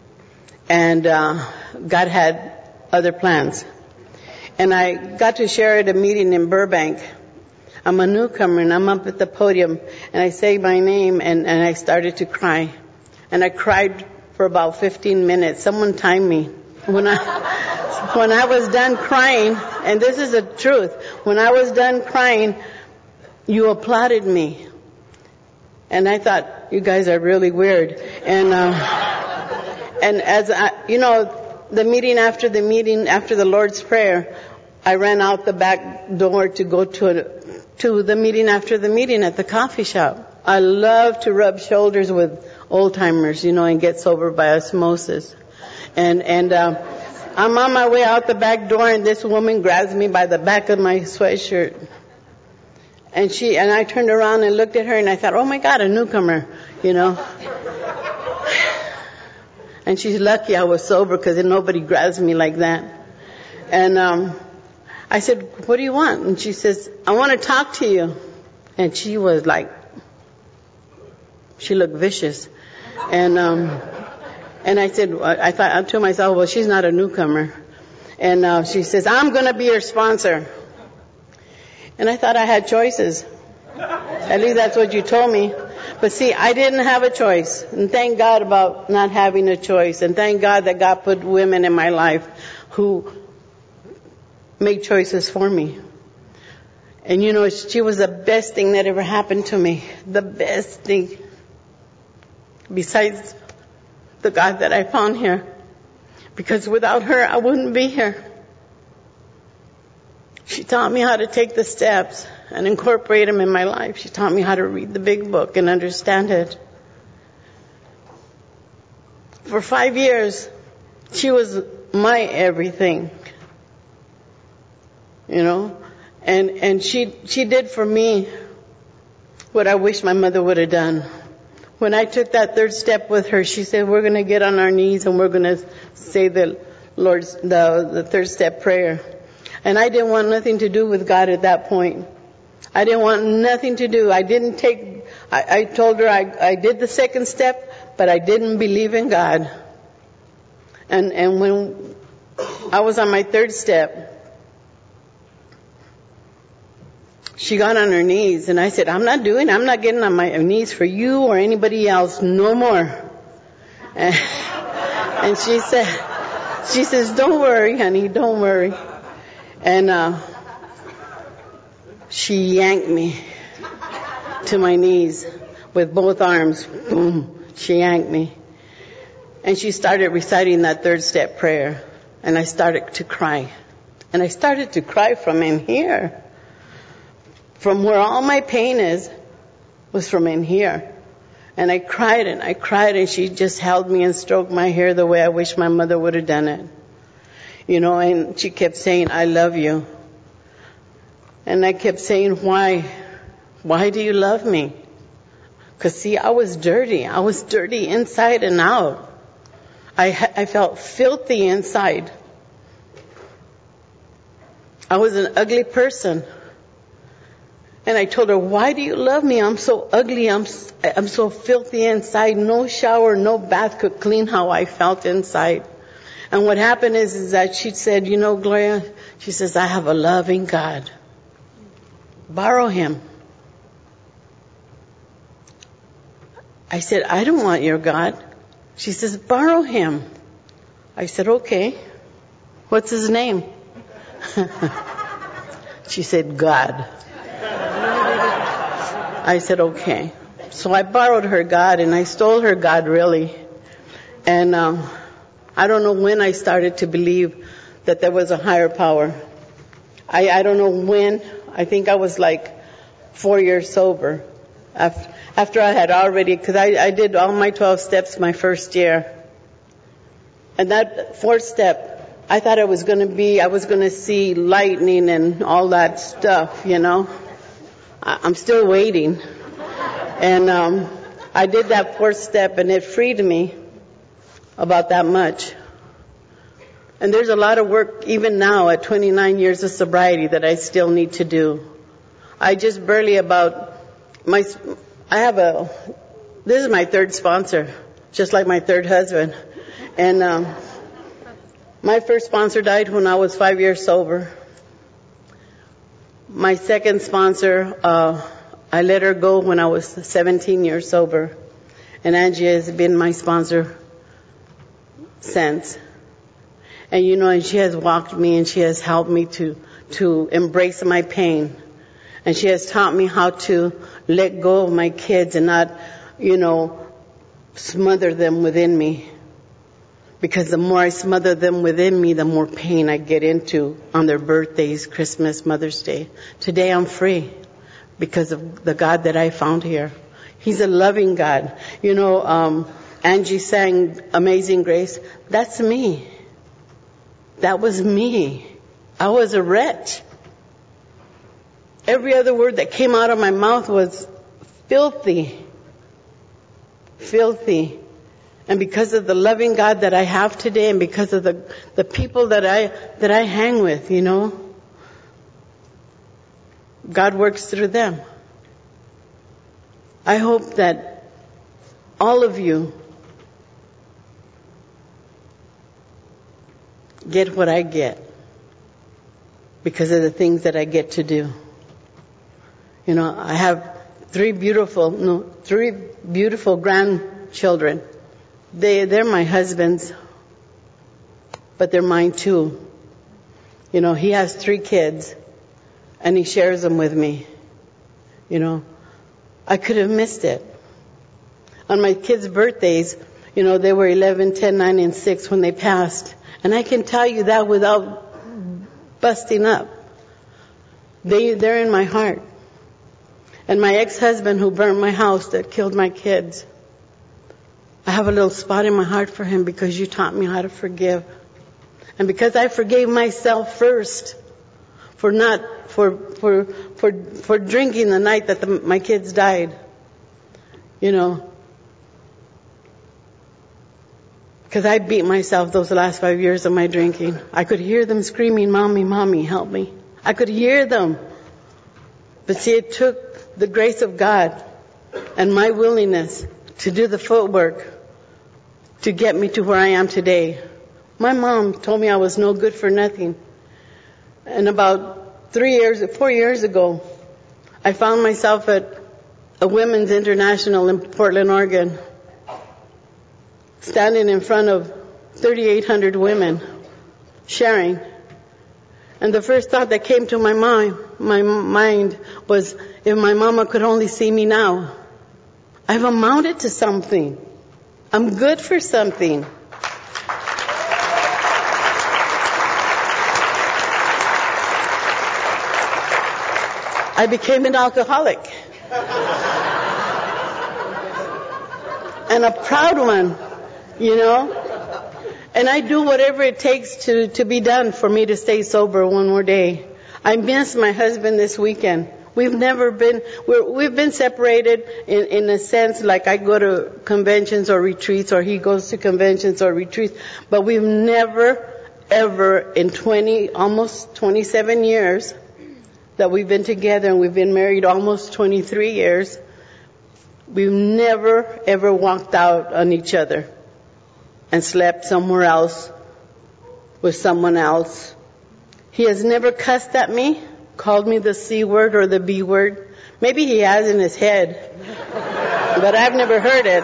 And uh, God had other plans. And I got to share at a meeting in Burbank. I'm a newcomer and I'm up at the podium and I say my name and, and I started to cry. And I cried for about fifteen minutes. Someone timed me. When I, when I was done crying, and this is the truth, when I was done crying, you applauded me. And I thought, you guys are really weird. And, uh, and as I, you know, the meeting after the meeting, after the Lord's Prayer, I ran out the back door to go to, a, to the meeting after the meeting at the coffee shop. I love to rub shoulders with old timers, you know, and get sober by osmosis. And, and, uh, I'm on my way out the back door and this woman grabs me by the back of my sweatshirt. And she, and I turned around and looked at her and I thought, oh my God, a newcomer, you know. And she's lucky I was sober because nobody grabs me like that. And um, I said, what do you want? And she says, I want to talk to you. And she was like, she looked vicious. And um, and I said, I thought to myself, well, she's not a newcomer. And uh, she says, I'm going to be your sponsor. And I thought I had choices. At least that's what you told me. But see, I didn't have a choice. And thank God about not having a choice. And thank God that God put women in my life who made choices for me. And you know, she was the best thing that ever happened to me. The best thing. Besides the God that I found here. Because without her, I wouldn't be here. She taught me how to take the steps and incorporate them in my life. She taught me how to read the big book and understand it. For five years, she was my everything. You know? And, and she, she did for me what I wish my mother would have done. When I took that third step with her, she said, we're going to get on our knees and we're going to say the Lord's, the, the third step prayer. And I didn't want nothing to do with God at that point. I didn't want nothing to do. I didn't take, I, I told her I, I did the second step, but I didn't believe in God. And, and when I was on my third step, she got on her knees and I said, I'm not doing, I'm not getting on my knees for you or anybody else no more. And, and she said, she says, don't worry, honey, don't worry. And, uh, she yanked me to my knees with both arms. Boom. She yanked me. And she started reciting that third step prayer. And I started to cry. And I started to cry from in here. From where all my pain is, was from in here. And I cried and I cried and she just held me and stroked my hair the way I wish my mother would have done it. You know, and she kept saying, I love you. And I kept saying, why? Why do you love me? Because see, I was dirty. I was dirty inside and out. I, I felt filthy inside. I was an ugly person. And I told her, why do you love me? I'm so ugly. I'm, I'm so filthy inside. No shower, no bath could clean how I felt inside. And what happened is, is that she said, you know, Gloria, she says, I have a loving God. Borrow him. I said, I don't want your God. She says, borrow him. I said, okay. What's his name? She said, God. I said, okay. So I borrowed her God and I stole her God really. And um, I don't know when I started to believe that there was a higher power. I, I don't know when. I think I was like four years sober. After, after I had already, because I, I did all my twelve steps my first year. And that fourth step, I thought it was going to be, I was going to see lightning and all that stuff, you know. I, I'm still waiting. And um, I did that fourth step and it freed me about that much. And there's a lot of work even now at twenty-nine years of sobriety that I still need to do. I just barely about my, I have a, this is my third sponsor, just like my third husband. And um, my first sponsor died when I was five years sober. My second sponsor, uh, I let her go when I was seventeen years sober. And Angie has been my sponsor since. And you know, and she has walked me and she has helped me to, to embrace my pain. And she has taught me how to let go of my kids and not, you know, smother them within me. Because the more I smother them within me, the more pain I get into on their birthdays, Christmas, Mother's Day. Today I'm free because of the God that I found here. He's a loving God. You know, um, Angie sang Amazing Grace. That's me. That was me. I was a wretch. Every other word that came out of my mouth was filthy. Filthy. And because of the loving God that I have today, and because of the, the people that I, that I hang with, you know, God works through them. I hope that all of you get what I get because of the things that I get to do. You know, I have three beautiful, no, three beautiful grandchildren. They, they're my husband's, but they're mine too. You know, he has three kids, and he shares them with me. You know, I could have missed it. On my kids' birthdays, you know, they were eleven, ten, nine, and six when they passed. And I can tell you that without busting up. They, they're in my heart. And my ex-husband who burned my house, that killed my kids, I have a little spot in my heart for him because you taught me how to forgive. And because I forgave myself first for not, for, for, for, for drinking the night that the, my kids died. You know. Because I beat myself those last five years of my drinking. I could hear them screaming, "Mommy, Mommy, help me." I could hear them. But see, it took the grace of God and my willingness to do the footwork to get me to where I am today. My mom told me I was no good for nothing. And about three years, four years ago, I found myself at a Women's International in Portland, Oregon, standing in front of thirty-eight hundred women, sharing. And the first thought that came to my mind, my mind was, if my mama could only see me now. I've amounted to something. I'm good for something. I became an alcoholic. And a proud one, you know. And I do whatever it takes to, to be done for me to stay sober one more day. I miss my husband this weekend. We've never been, we're, we've been separated in, in a sense, like I go to conventions or retreats, or he goes to conventions or retreats, but we've never, ever in twenty, almost twenty-seven years that we've been together, and we've been married almost twenty-three years, we've never, ever walked out on each other and slept somewhere else with someone else. He has never cussed at me, called me the C word or the B word. Maybe he has in his head, but I've never heard it.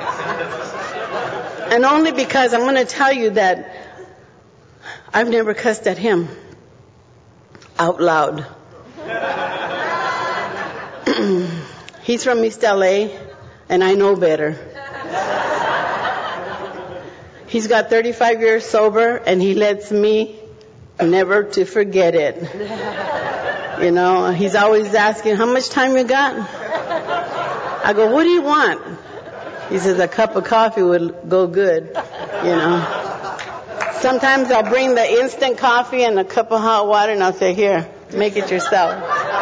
And only because I'm going to tell you that I've never cussed at him out loud. He's from East L A, and I know better. He's got thirty-five years sober, and he lets me never to forget it. You know, he's always asking, "How much time you got?" I go, "What do you want?" He says, "A cup of coffee would go good." You know. Sometimes I'll bring the instant coffee and a cup of hot water, and I'll say, "Here, make it yourself."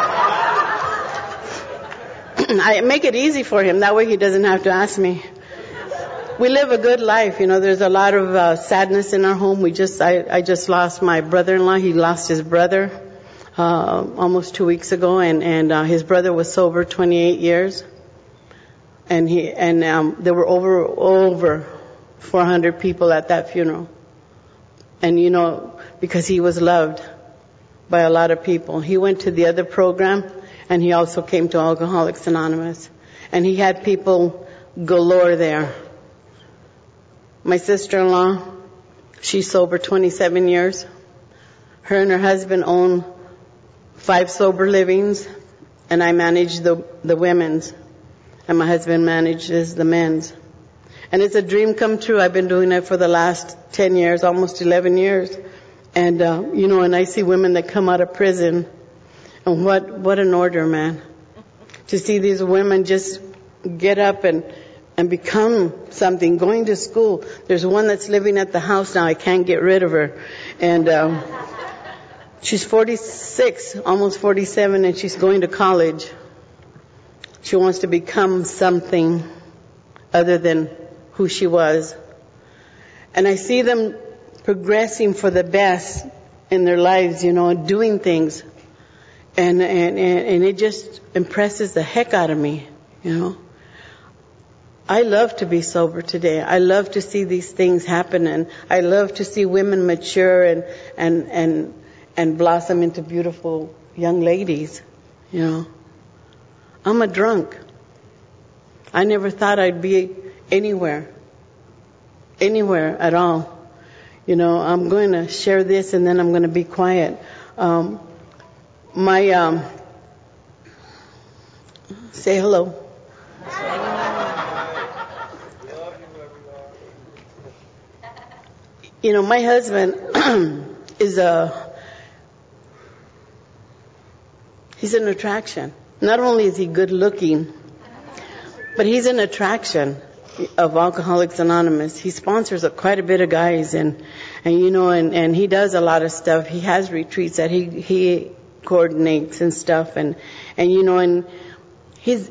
I make it easy for him. That way he doesn't have to ask me. We live a good life. You know, there's a lot of uh, sadness in our home. We just, I, I just lost my brother-in-law. He lost his brother uh, almost two weeks ago, and and uh, his brother was sober twenty-eight years, and he and um, there were over over four hundred people at that funeral, and you know, because he was loved by a lot of people. He went to the other program, and he also came to Alcoholics Anonymous, and he had people galore there. My sister-in-law, she's sober twenty-seven years. Her and her husband own five sober livings, and I manage the, the women's, and my husband manages the men's. And it's a dream come true. I've been doing it for the last ten years, almost eleven years. And, uh, you know, and I see women that come out of prison, and what, what an order, man. To see these women just get up and and become something, going to school. There's one that's living at the house now. I can't get rid of her. And um, she's forty-six, almost forty-seven, and she's going to college. She wants to become something other than who she was. And I see them progressing for the best in their lives, you know, doing things. And, and, and it just impresses the heck out of me, you know. I love to be sober today. I love to see these things happen, and I love to see women mature and, and, and, and blossom into beautiful young ladies, you know. I'm a drunk. I never thought I'd be anywhere, anywhere at all. You know, I'm going to share this and then I'm going to be quiet. Um, my, um, say hello. You know, my husband is a, he's an attraction. Not only is he good looking, but he's an attraction of Alcoholics Anonymous. He sponsors a, quite a bit of guys, and, and you know, and, and he does a lot of stuff. He has retreats that he, he coordinates and stuff, and, and you know, and he's,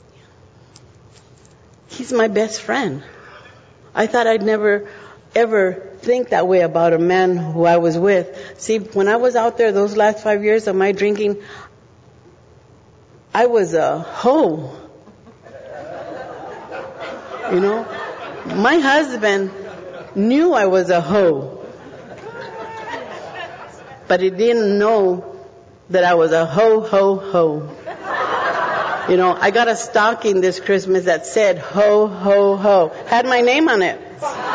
he's my best friend. I thought I'd never, ever think that way about a man who I was with. See, when I was out there those last five years of my drinking, I was a hoe. You know, my husband knew I was a hoe, but he didn't know that I was a ho, ho, ho. You know, I got a stocking this Christmas that said ho, ho, ho. Had my name on it.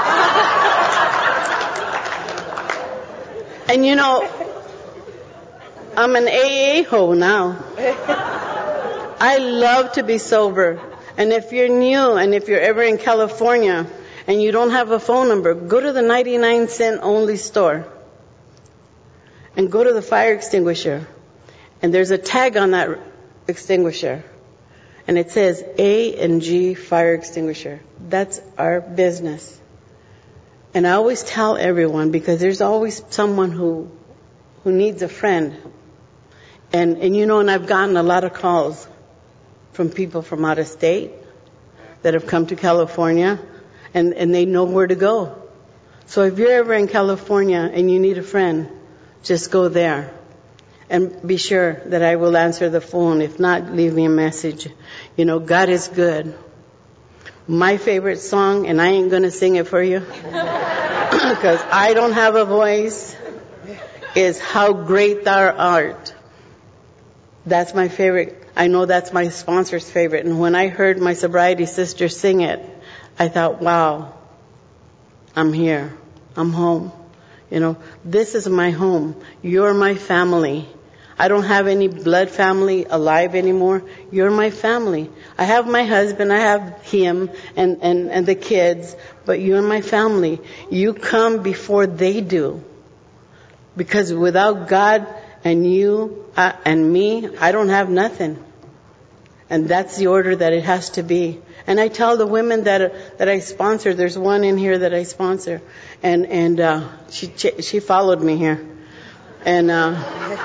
And you know, I'm an A A hoe now. I love to be sober. And if you're new and if you're ever in California and you don't have a phone number, go to the ninety-nine cent only store and go to the fire extinguisher. And there's a tag on that extinguisher. And it says A and G Fire Extinguisher. That's our business. And I always tell everyone, because there's always someone who who needs a friend. And, and you know, and I've gotten a lot of calls from people from out of state that have come to California, and, and they know where to go. So if you're ever in California and you need a friend, just go there. And be sure that I will answer the phone. If not, leave me a message. You know, God is good. My favorite song, and I ain't going to sing it for you because I don't have a voice, is How Great Thou Art. That's my favorite. I know that's my sponsor's favorite. And when I heard my sobriety sister sing it, I thought, wow, I'm here. I'm home. You know, this is my home. You're my family. I don't have any blood family alive anymore. You're my family. I have my husband, I have him and, and, and the kids, but you're my family. You come before they do. Because without God and you uh, and me, I don't have nothing. And that's the order that it has to be. And I tell the women that uh, that I sponsor, there's one in here that I sponsor, and and uh, she she followed me here, and uh,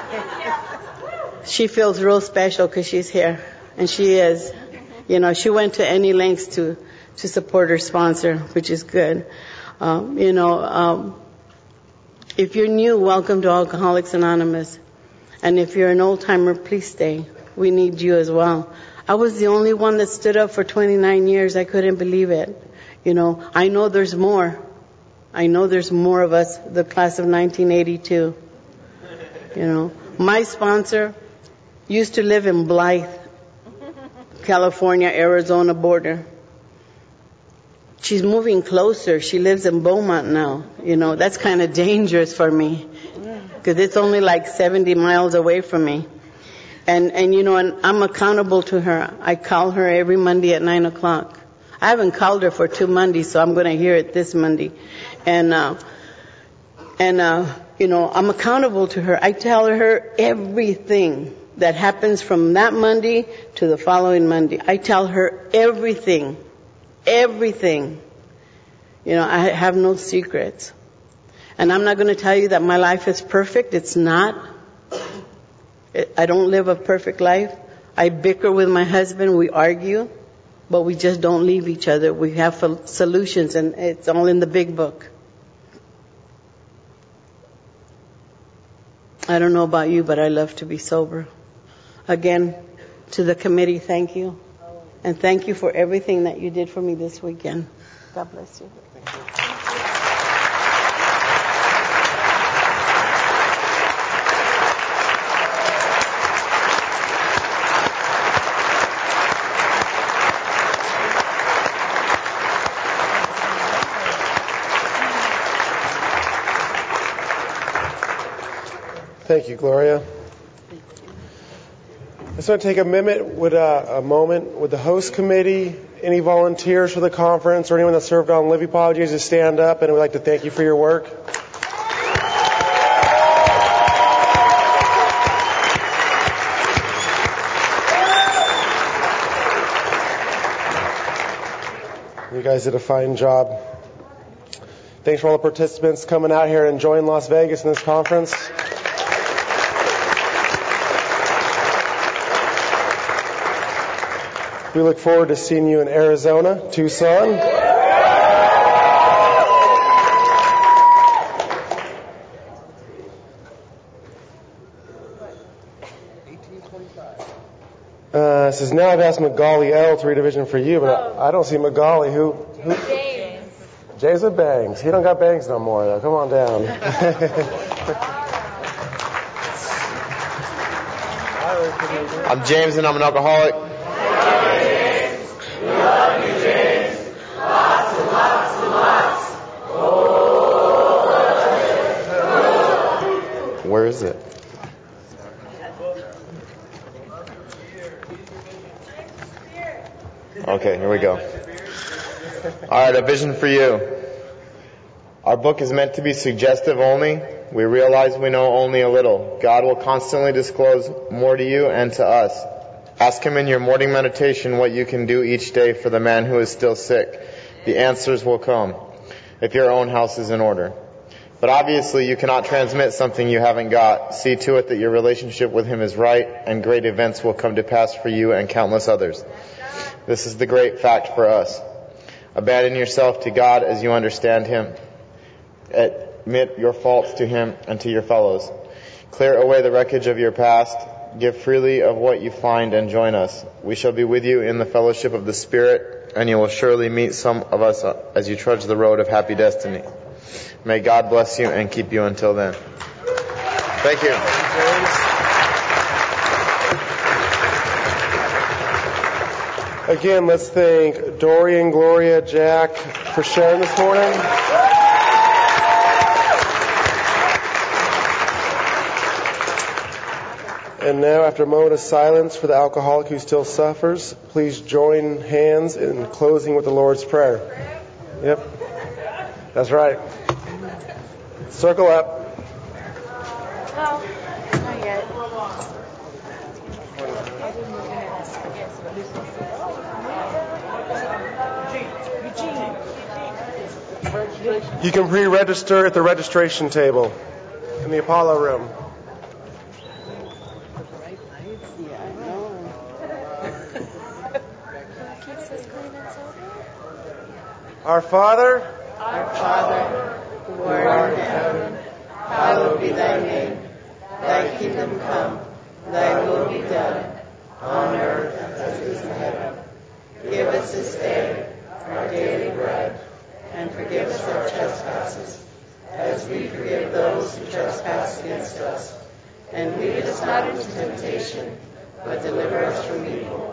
she feels real special because she's here, and she is, you know, she went to any lengths to to support her sponsor, which is good. Um, you know, um, if you're new, welcome to Alcoholics Anonymous, and if you're an old timer, please stay. We need you as well. I was the only one that stood up for twenty-nine years. I couldn't believe it. You know, I know there's more. I know there's more of us, the class of nineteen eighty-two. You know, my sponsor used to live in Blythe, California, Arizona border. She's moving closer. She lives in Beaumont now. You know, that's kind of dangerous for me because it's only like seventy miles away from me. And, and you know, and I'm accountable to her. I call her every Monday at nine o'clock. I haven't called her for two Mondays, so I'm going to hear it this Monday. And, uh, and, uh, you know, I'm accountable to her. I tell her everything that happens from that Monday to the following Monday. I tell her everything. Everything. You know, I have no secrets. And I'm not going to tell you that my life is perfect. It's not. I don't live a perfect life. I bicker with my husband. We argue. but we just don't leave each other. We have solutions, and it's all in the big book. I don't know about you, but I love to be sober. Again, to the committee, thank you. And thank you for everything that you did for me this weekend. God bless you. Thank you. Thank you, Gloria. I just want to take a minute, with a, a moment, with the host committee, any volunteers for the conference, or anyone that served on Livy Apologies to stand up, and we'd like to thank you for your work. You guys did a fine job. Thanks for all the participants coming out here and enjoying Las Vegas in this conference. We look forward to seeing you in Arizona, Tucson. Uh, it says, now I've asked Magali L to read a vision for you, but I, I don't see Magali. Who? who? James. James with bangs. He don't got bangs no more, though. Come on down. I'm James, and I'm an alcoholic. We love you, James. Lots and lots and lots. Oh. Where is it? Okay, here we go. All right, a vision for you. Our book is meant to be suggestive only. We realize we know only a little. God will constantly disclose more to you and to us. Ask Him in your morning meditation what you can do each day for the man who is still sick. The answers will come if your own house is in order. But obviously you cannot transmit something you haven't got. See to it that your relationship with Him is right, and great events will come to pass for you and countless others. This is the great fact for us. Abandon yourself to God as you understand Him. Admit your faults to Him and to your fellows. Clear away the wreckage of your past. Give freely of what you find and join us. We shall be with you in the fellowship of the Spirit, and you will surely meet some of us as you trudge the road of happy destiny. May God bless you and keep you until then. Thank you. Again, let's thank Dorian, Gloria, Jack for sharing this morning. And now, after a moment of silence for the alcoholic who still suffers, please join hands in closing with the Lord's Prayer. Yep. That's right. Circle up. No, not yet. You can pre-register at the registration table in the Apollo room. Our Father, Our Father, who art in heaven, hallowed be thy name. Thy kingdom come, thy will be done, on earth as it is in heaven. Give us this day our daily bread, and forgive us our trespasses, as we forgive those who trespass against us. And lead us not into temptation, but deliver us from evil.